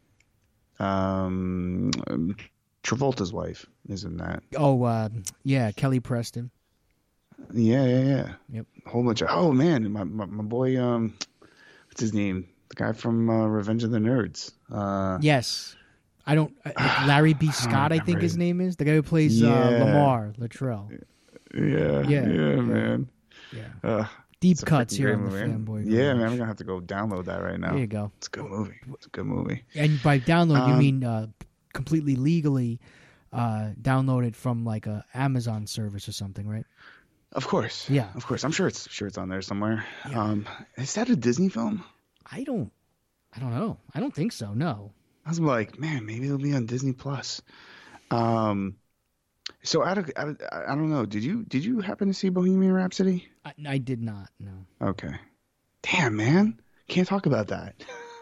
Um, Travolta's wife is in that. Oh, uh, yeah, Kelly Preston. Yeah, yeah, yeah. Yep. A whole bunch of. Oh man, my my, my boy. Um, what's his name? The guy from uh, Revenge of the Nerds. Uh, Yes. I don't. Uh, Larry B. Scott, I think remember his his- name is the guy who plays Yeah. uh, Lamar Latrell. yeah, Yeah, yeah, yeah. man. Yeah. Uh, Deep it's a cuts freaking here great on the movie. Fanboy. Yeah, Garage. man, I'm gonna have to go download that right now. There you go. It's a good movie. It's a good movie. And by download, you Um, mean uh, completely legally uh, download it from like a Amazon service or something, right? Of course. Yeah. Of course. I'm sure it's sure it's on there somewhere. Yeah. Um, is that a Disney film? I don't. I don't know. I don't think so. No. I was like, man, maybe it'll be on Disney Plus. Um, so out of, out of I don't know. Did you did you happen to see Bohemian Rhapsody? I, I did not. No. Okay. Damn, man, can't talk about that.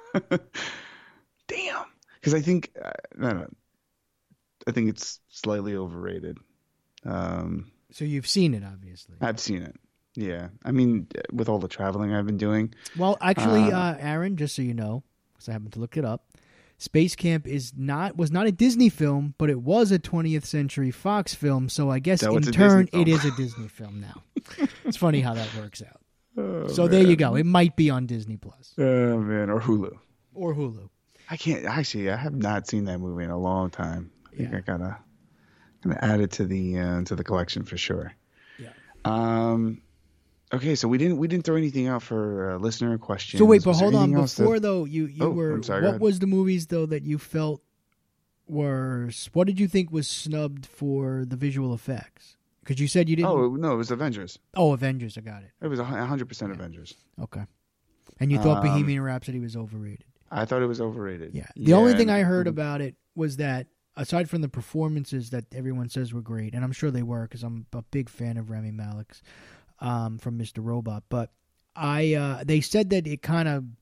Damn, because I think uh, no, no, I think it's slightly overrated. Um, So you've seen it, obviously. I've seen it. Yeah, I mean, with all the traveling I've been doing, Well, actually, Uh, uh, Aaron, just so you know, because I happened to look it up, Space Camp is not was not a Disney film, but it was a twentieth Century Fox film. So I guess So in it's a turn, Disney it film. is a Disney film now. It's funny how that works out. oh, So there you go. It might be on Disney Plus Oh man, or Hulu. or Hulu. I can't actually. I have not seen that movie in a long time. I think Yeah. I gotta gonna add it to the uh, to the collection for sure. Yeah. Um. Okay, so we didn't we didn't throw anything out for uh, listener questions. So wait, but Was there hold on. anything else Before that- though, you you Oh, were I'm sorry, go what ahead. was the movies though that you felt were what did you think was snubbed for the visual effects? Because you said you didn't. Oh no, it was Avengers. Oh, Avengers. I got it. It was a hundred percent Avengers. Okay. And you thought Um, Bohemian Rhapsody was overrated. I thought it was overrated. Yeah. The only thing and- I heard about it was that aside from the performances that everyone says were great, and I'm sure they were because I'm a big fan of Rami Malek's um, from Mister Robot, but I uh, they said that it kind of,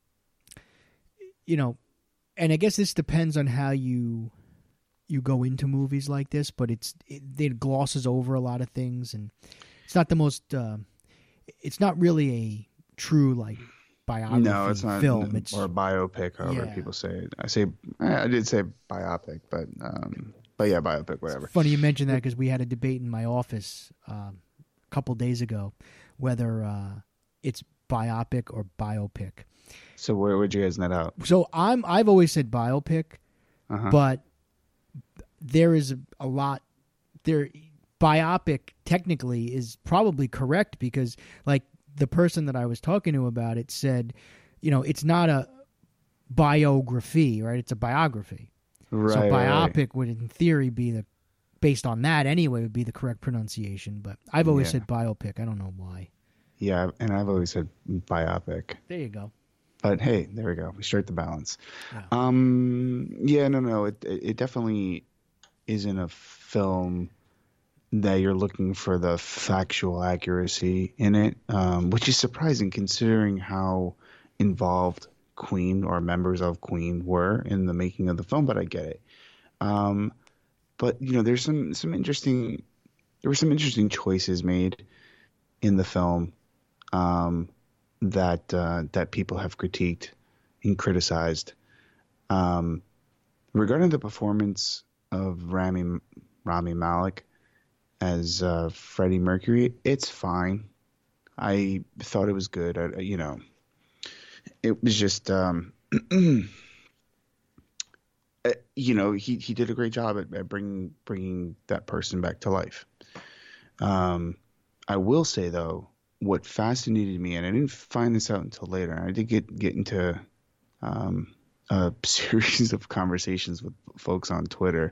you know, and I guess this depends on how you you go into movies like this, but it's it, it glosses over a lot of things, and it's not the most. Uh, it's not really a true like biography No, it's not. film. It's or a biopic, however Yeah. people say it. I say I did say biopic, but um, but yeah, biopic, whatever. funny you mentioned that because we had a debate in my office um, a couple days ago whether uh, it's biopic or biopic. So where would you guys net out? So I'm I've always said biopic, Uh-huh. but there is a, a lot there. Biopic technically is probably correct because like the person that I was talking to about it said, you know, it's not a biography, right? It's a biography. right, so right, biopic right. would in theory be the based on that anyway would be the correct pronunciation, but I've always Yeah. said biopic. I don't know why. Yeah, and I've always said biopic. There you go. But hey, there we go. We strike the balance. Yeah. Um, yeah, no, no, it it definitely isn't a film that you're looking for the factual accuracy in it, um, which is surprising considering how involved Queen or members of Queen were in the making of the film. But I get it. Um, but you know, there's some some interesting there were some interesting choices made in the film. Um, that uh, that people have critiqued and criticized. Um, regarding the performance of Rami Rami Malek as uh, Freddie Mercury, it's fine. I thought it was good. I, you know, it was just um, you know he he did a great job at, at bringing bringing that person back to life. Um, I will say though, what fascinated me, and I didn't find this out until later, and I did get get into um, a series of conversations with folks on Twitter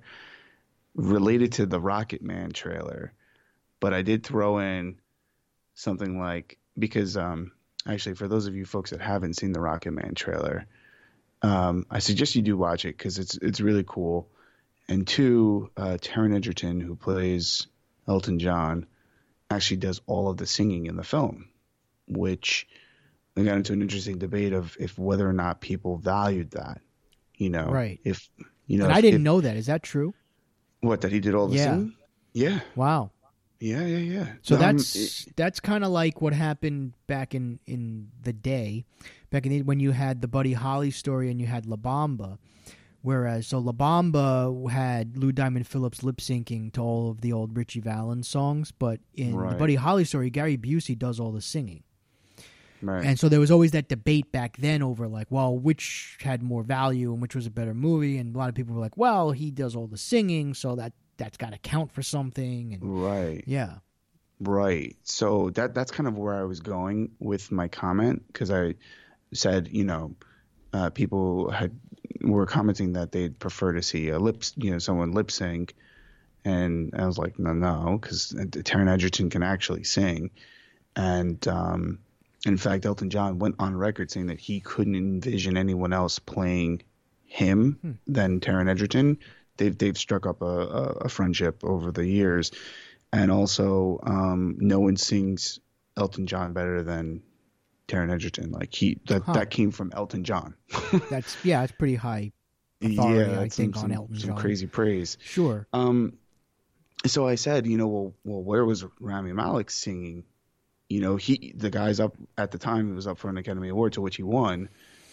related to the Rocket Man trailer, but I did throw in something like, because um, actually for those of you folks that haven't seen the Rocket Man trailer, um, I suggest you do watch it because it's it's really cool. And two, uh, Taron Egerton, who plays Elton John, actually does all of the singing in the film, which we got into an interesting debate of if whether or not people valued that, you know, Right. If you know, And if, I didn't if- know that. Is that true? what that he did all the Yeah. singing. Yeah, Wow. yeah, yeah, yeah. So Um, that's that's kind of like what happened back in, in the day, back in the, when you had the Buddy Holly story and you had La Bamba. Whereas, so La Bamba had Lou Diamond Phillips lip syncing to all of the old Richie Valens songs, but in the Right. Buddy Holly story, Gary Busey does all the singing. right. And so there was always that debate back then over like, well, which had more value and which was a better movie. And a lot of people were like, well, he does all the singing, so that that's got to count for something. And right. yeah, Right. So that that's kind of where I was going with my comment, because I said, you know, uh, people had were commenting that they'd prefer to see a lip, you know, someone lip sync, and I was like, no, no, because Taron Egerton can actually sing, and um, in fact, Elton John went on record saying that he couldn't envision anyone else playing him Hmm. than Taron Egerton. They've they've struck up a, a, a friendship over the years. And also, um, no one sings Elton John better than Taron Egerton. Like he, that, Huh. that came from Elton John. that's yeah, it's pretty high authority, yeah, I that's think, some, on some, Elton some John. crazy praise. Sure. Um, so I said, you know, well, well, where was Rami Malek singing? You know, he, the guy's up at the time, he was up for an Academy Award, to which he won.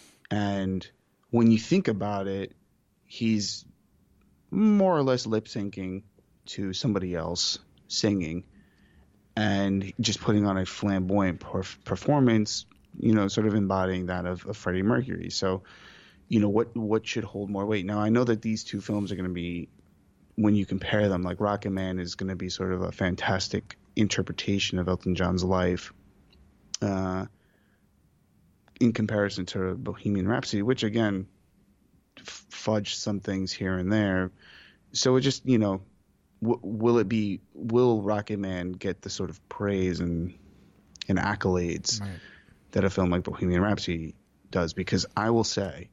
And when you think about it, he's more or less lip syncing to somebody else singing and just putting on a flamboyant perf- performance, you know, sort of embodying that of, of Freddie Mercury. So, you know, what what should hold more weight? Now, I know that these two films are going to be when you compare them, like Rocket Man is going to be sort of a fantastic interpretation of Elton John's life, uh, in comparison to Bohemian Rhapsody, which again f- fudged some things here and there. So it just, you know, w- will it be will Rocket Man get the sort of praise and and accolades Right. that a film like Bohemian Rhapsody does? Because I will say,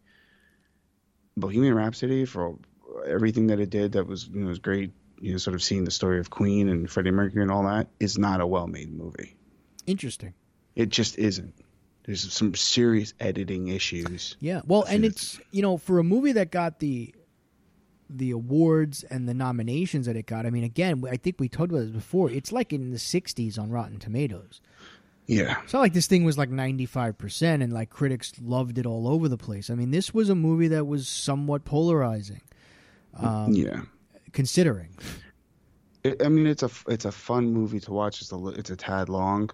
Bohemian Rhapsody, for everything that it did, that was, you know, was great. You know, sort of seeing the story of Queen and Freddie Mercury and all that, is not a well-made movie. Interesting. It just isn't. There's some serious editing issues. Yeah. Well, and it's, you know, for a movie that got the the awards and the nominations that it got, I mean, again, I think we talked about this before. It's like in the sixties on Rotten Tomatoes. Yeah. It's not like this thing was like ninety-five percent and like critics loved it all over the place. I mean, this was a movie that was somewhat polarizing. Um, yeah. Considering. It, I mean, it's a it's a fun movie to watch. It's a it's a tad long,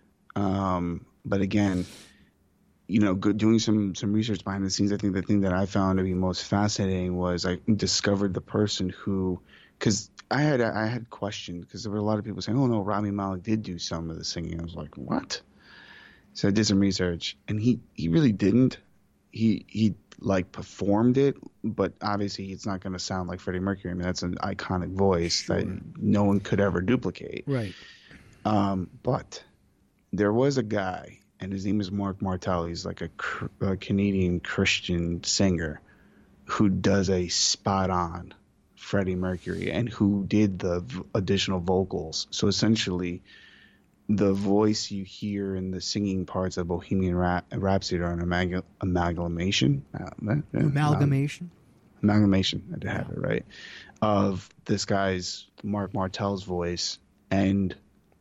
um, but again, you know, good, doing some some research behind the scenes, I think the thing that I found to be most fascinating was I discovered the person who, because I had I had questioned, because there were a lot of people saying, oh no, Rami Malek did do some of the singing. I was like, what? So I did some research, and he he really didn't. He he like performed it, but obviously it's not going to sound like Freddie Mercury. I mean, that's an iconic voice Sure. that no one could ever duplicate. Right. Um, but there was a guy, and his name is Mark Martel. He's like a, a Canadian Christian singer who does a spot-on Freddie Mercury and who did the v- additional vocals. So essentially, the voice you hear in the singing parts of Bohemian Rap- Rhapsody are an amalgam- amalgamation. Uh, Amalgamation. Amalgamation. I did have it right. Of this guy's Mark Martel's voice and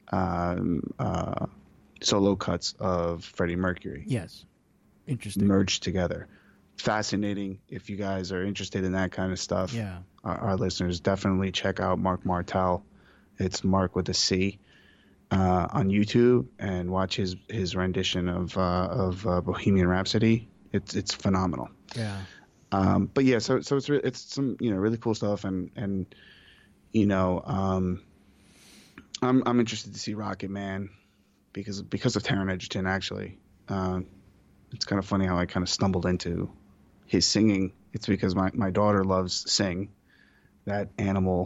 um, uh, solo cuts of Freddie Mercury Yes. Interesting. merged together. Fascinating. If you guys are interested in that kind of stuff, Yeah. our, our listeners, definitely check out Mark Martel. It's Mark with a C. Uh, on YouTube, and watch his his rendition of uh, of uh, Bohemian Rhapsody. It's it's phenomenal. Yeah. Um, but yeah, so so it's re- it's some, you know, really cool stuff, and and you know, um, I'm I'm interested to see Rocket Man because because of Taron Egerton. Actually, uh, it's kind of funny how I kind of stumbled into his singing. It's because my my daughter loves Sing, that animal.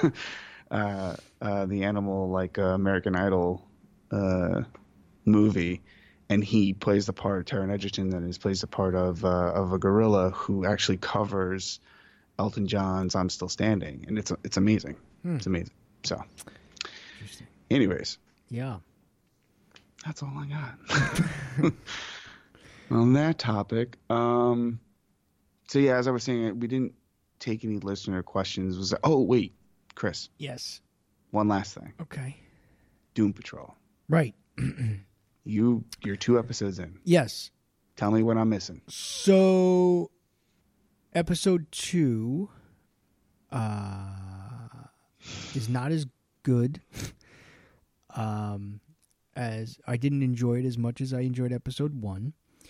Uh, uh, the animal, like uh, American Idol uh, movie, and he plays the part, Taron Egerton, and he plays the part of uh, of a gorilla who actually covers Elton John's "I'm Still Standing," and it's it's amazing. Hmm. It's amazing. So, Interesting. anyways, Yeah. that's all I got on that topic. Um, so yeah, as I was saying, we didn't take any listener questions. Was oh wait. Chris, Yes. one last thing. Okay. Doom Patrol. Right. You, you're two episodes in. Yes. Tell me what I'm missing. So, episode two uh, is not as good um, as I didn't enjoy it as much as I enjoyed episode one.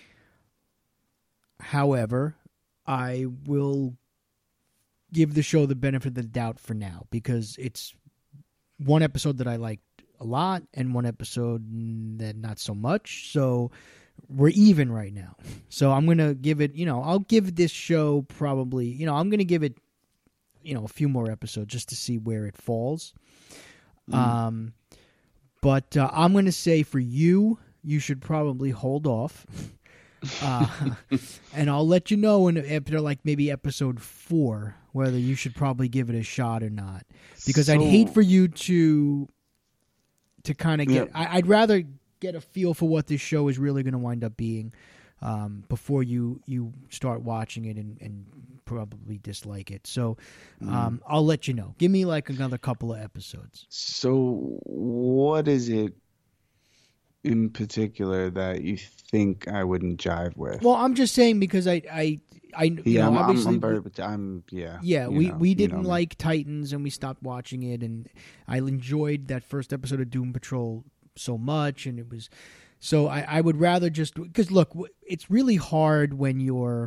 However, I will give the show the benefit of the doubt for now, because it's one episode that I liked a lot and one episode that not so much. So we're even right now. So I'm going to give it, you know, I'll give this show probably, you know, I'm going to give it, you know, a few more episodes just to see where it falls. Mm. Um, but uh, I'm going to say for you, you should probably hold off. uh, and I'll let you know in, after like maybe episode four whether you should probably give it a shot or not, because so, I'd hate for you to to kind of get. Yeah. I, I'd rather get a feel for what this show is really going to wind up being um, before you you start watching it and, and probably dislike it. So um, mm. I'll let you know. Give me like another couple of episodes. So what is it in particular that you think I wouldn't jive with? Well, I'm just saying because I, I, I you yeah, know, I'm, obviously, I'm, very, I'm, yeah, yeah, we, know, we didn't you know like me. Titans and we stopped watching it, and I enjoyed that first episode of Doom Patrol so much, and it was, so I, I would rather just, because look, it's really hard when you're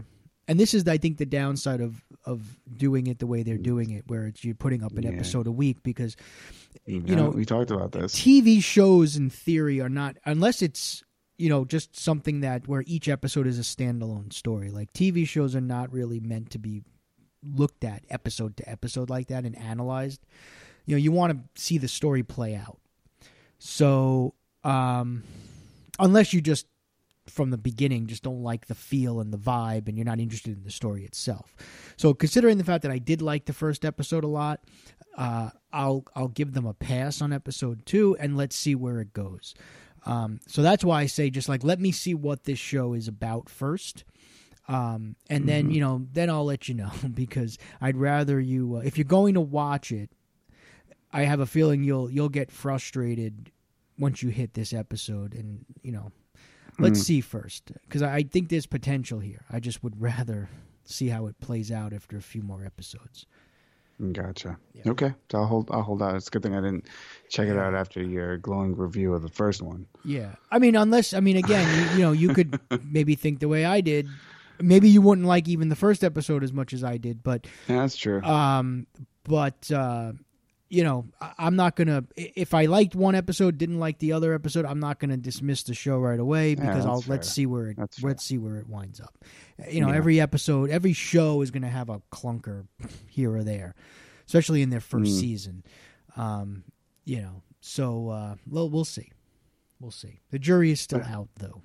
and this is, I think, the downside of, of doing it the way they're doing it, where it's you're putting up an Yeah. episode a week because, you Yeah, know, we talked about this. T V shows in theory are not, unless it's, you know, just something that where each episode is a standalone story. Like T V shows are not really meant to be looked at episode to episode like that and analyzed. You know, you want to see the story play out. So, um, unless you just from the beginning just don't like the feel and the vibe and you're not interested in the story itself. So considering the fact that I did like the first episode a lot, uh, I'll I'll give them a pass on episode two and let's see where it goes. Um, so that's why I say just like let me see what this show is about first. Um, and mm-hmm. then, you know, then I'll let you know because I'd rather you uh, if you're going to watch it, I have a feeling you'll you'll get frustrated once you hit this episode and, you know, let's mm. see first, because I think there's potential here. I just would rather see how it plays out after a few more episodes. Gotcha. Yeah. Okay, so I'll hold. I'll hold out. It's a good thing I didn't check it out after your glowing review of the first one. Yeah, I mean, unless I mean, again, you, you know, you could maybe think the way I did. Maybe you wouldn't like even the first episode as much as I did, but yeah, that's true. Um, but. Uh, You know, I'm not going to, if I liked one episode, didn't like the other episode, I'm not going to dismiss the show right away because yeah, I'll fair. let's see where it that's let's fair. see where it winds up. You know, yeah. every episode, every show is going to have a clunker here or there, especially in their first mm. season. Um, you know, so uh, well, we'll see. We'll see. The jury is still out though.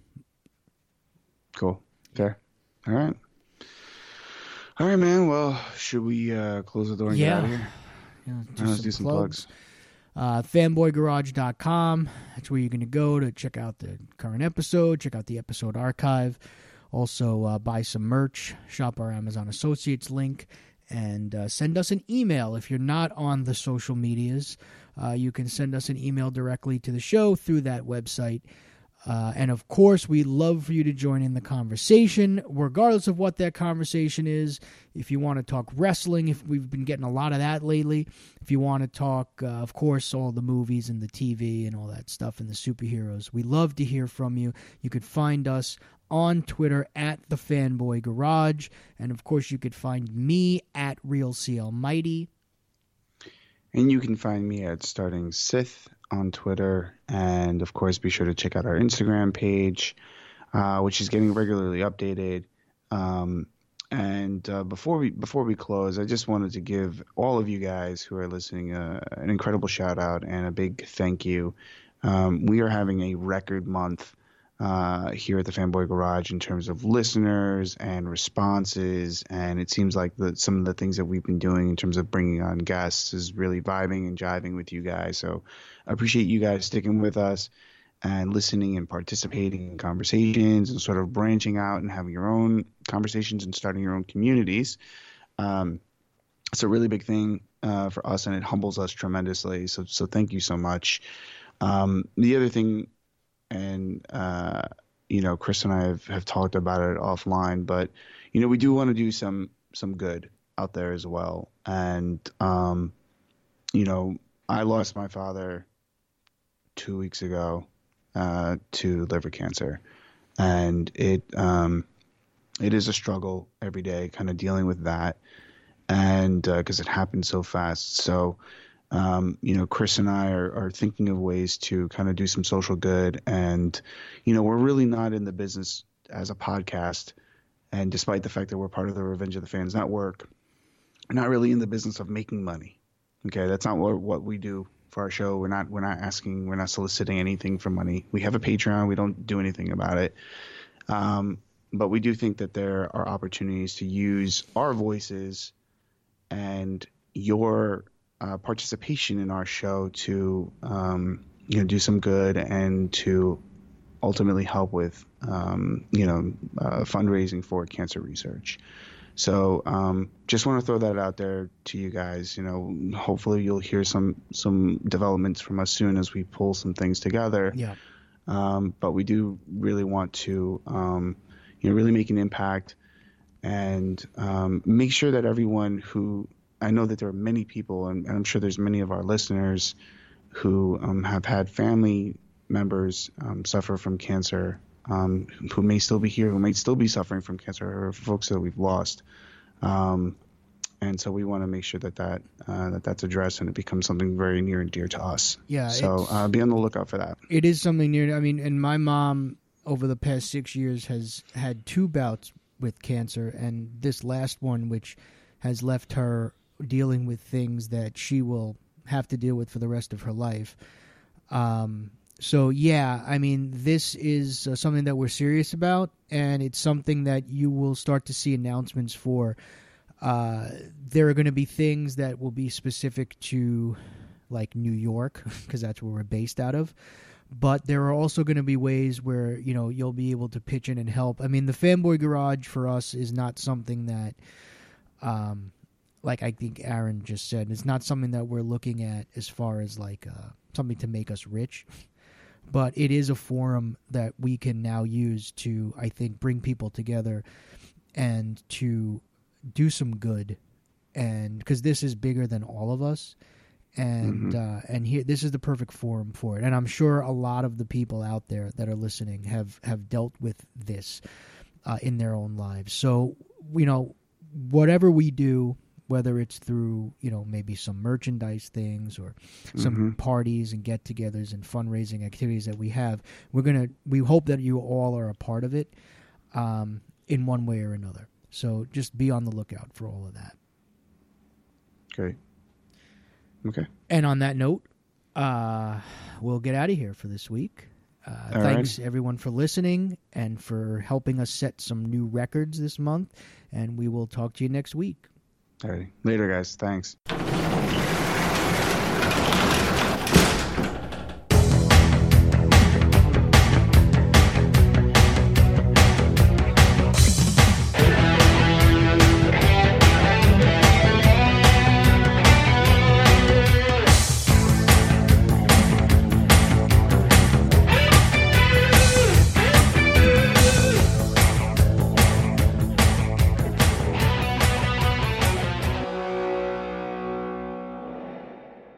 Cool. Fair. All right. All right, man. Well, should we uh, close the door and yeah. get out of here? You know, do let's some do some plugs. plugs. Uh, fanboy garage dot com. That's where you're going to go to check out the current episode, check out the episode archive. Also, uh, buy some merch, shop our Amazon Associates link, and uh, send us an email. If you're not on the social medias, uh, you can send us an email directly to the show through that website. Uh, and of course, we love for you to join in the conversation, regardless of what that conversation is. If you want to talk wrestling, if we've been getting a lot of that lately. If you want to talk, uh, of course, all the movies and the T V and all that stuff and the superheroes, we love to hear from you. You could find us on Twitter at the Fanboy Garage, and of course, you could find me at Real C Almighty. And you can find me at Starting Sith on Twitter, and of course be sure to check out our Instagram page, uh, which is getting regularly updated. Um, and uh, before we before we close, I just wanted to give all of you guys who are listening uh, an incredible shout out and a big thank you. Um, we are having a record month uh, here at the Fanboy Garage in terms of listeners and responses, and it seems like the, some of the things that we've been doing in terms of bringing on guests is really vibing and jiving with you guys. So I appreciate you guys sticking with us and listening and participating in conversations and sort of branching out and having your own conversations and starting your own communities. Um, it's a really big thing uh, for us, and it humbles us tremendously. So, so thank you so much. Um, the other thing, and uh, you know, Chris and I have, have talked about it offline, but you know, we do want to do some some good out there as well. And um, you know, I lost my father two weeks ago uh, to liver cancer, and it um, it is a struggle every day, kind of dealing with that, and because uh, it happened so fast. So, um, you know, Chris and I are, are thinking of ways to kind of do some social good, and you know, we're really not in the business as a podcast, and despite the fact that we're part of the Revenge of the Fans network, we're not really in the business of making money. Okay, that's not what what we do for our show. We're not we're not asking, we're not soliciting anything for money. We have a Patreon. We don't do anything about it. Um, but we do think that there are opportunities to use our voices and your uh, participation in our show to um, you know, do some good and to ultimately help with um, you know uh, fundraising for cancer research. So um, just want to throw that out there to you guys. You know, hopefully you'll hear some some developments from us soon as we pull some things together. Yeah. Um, but we do really want to, um, you know, really make an impact and um, make sure that everyone who, I know that there are many people, and, and I'm sure there's many of our listeners who um, have had family members um, suffer from cancer um, who may still be here, who may still be suffering from cancer, or folks that we've lost. Um, and so we want to make sure that that, uh, that that's addressed and it becomes something very near and dear to us. Yeah. So uh, be on the lookout for that. It is something near. I mean, and my mom over the past six years has had two bouts with cancer, and this last one, which has left her dealing with things that she will have to deal with for the rest of her life. Um, so, yeah, I mean, this is uh, something that we're serious about, and it's something that you will start to see announcements for. Uh, there are going to be things that will be specific to, like, New York, because that's where we're based out of. But there are also going to be ways where, you know, you'll be able to pitch in and help. I mean, the Fanboy Garage for us is not something that, um, like I think Aaron just said, it's not something that we're looking at as far as, like, uh, something to make us rich. But it is a forum that we can now use to, I think, bring people together and to do some good. And because this is bigger than all of us. And Mm-hmm. uh, and here, this is the perfect forum for it. And I'm sure a lot of the people out there that are listening have, have dealt with this uh, in their own lives. So, you know, whatever we do, whether it's through, you know, maybe some merchandise things or some Mm-hmm. parties and get-togethers and fundraising activities that we have, we're gonna we hope that you all are a part of it um, in one way or another. So just be on the lookout for all of that. Great. Okay. And on that note, uh, we'll get out of here for this week. Uh, All thanks, right. everyone, for listening and for helping us set some new records this month. And we will talk to you next week. All right. Later, guys. Thanks.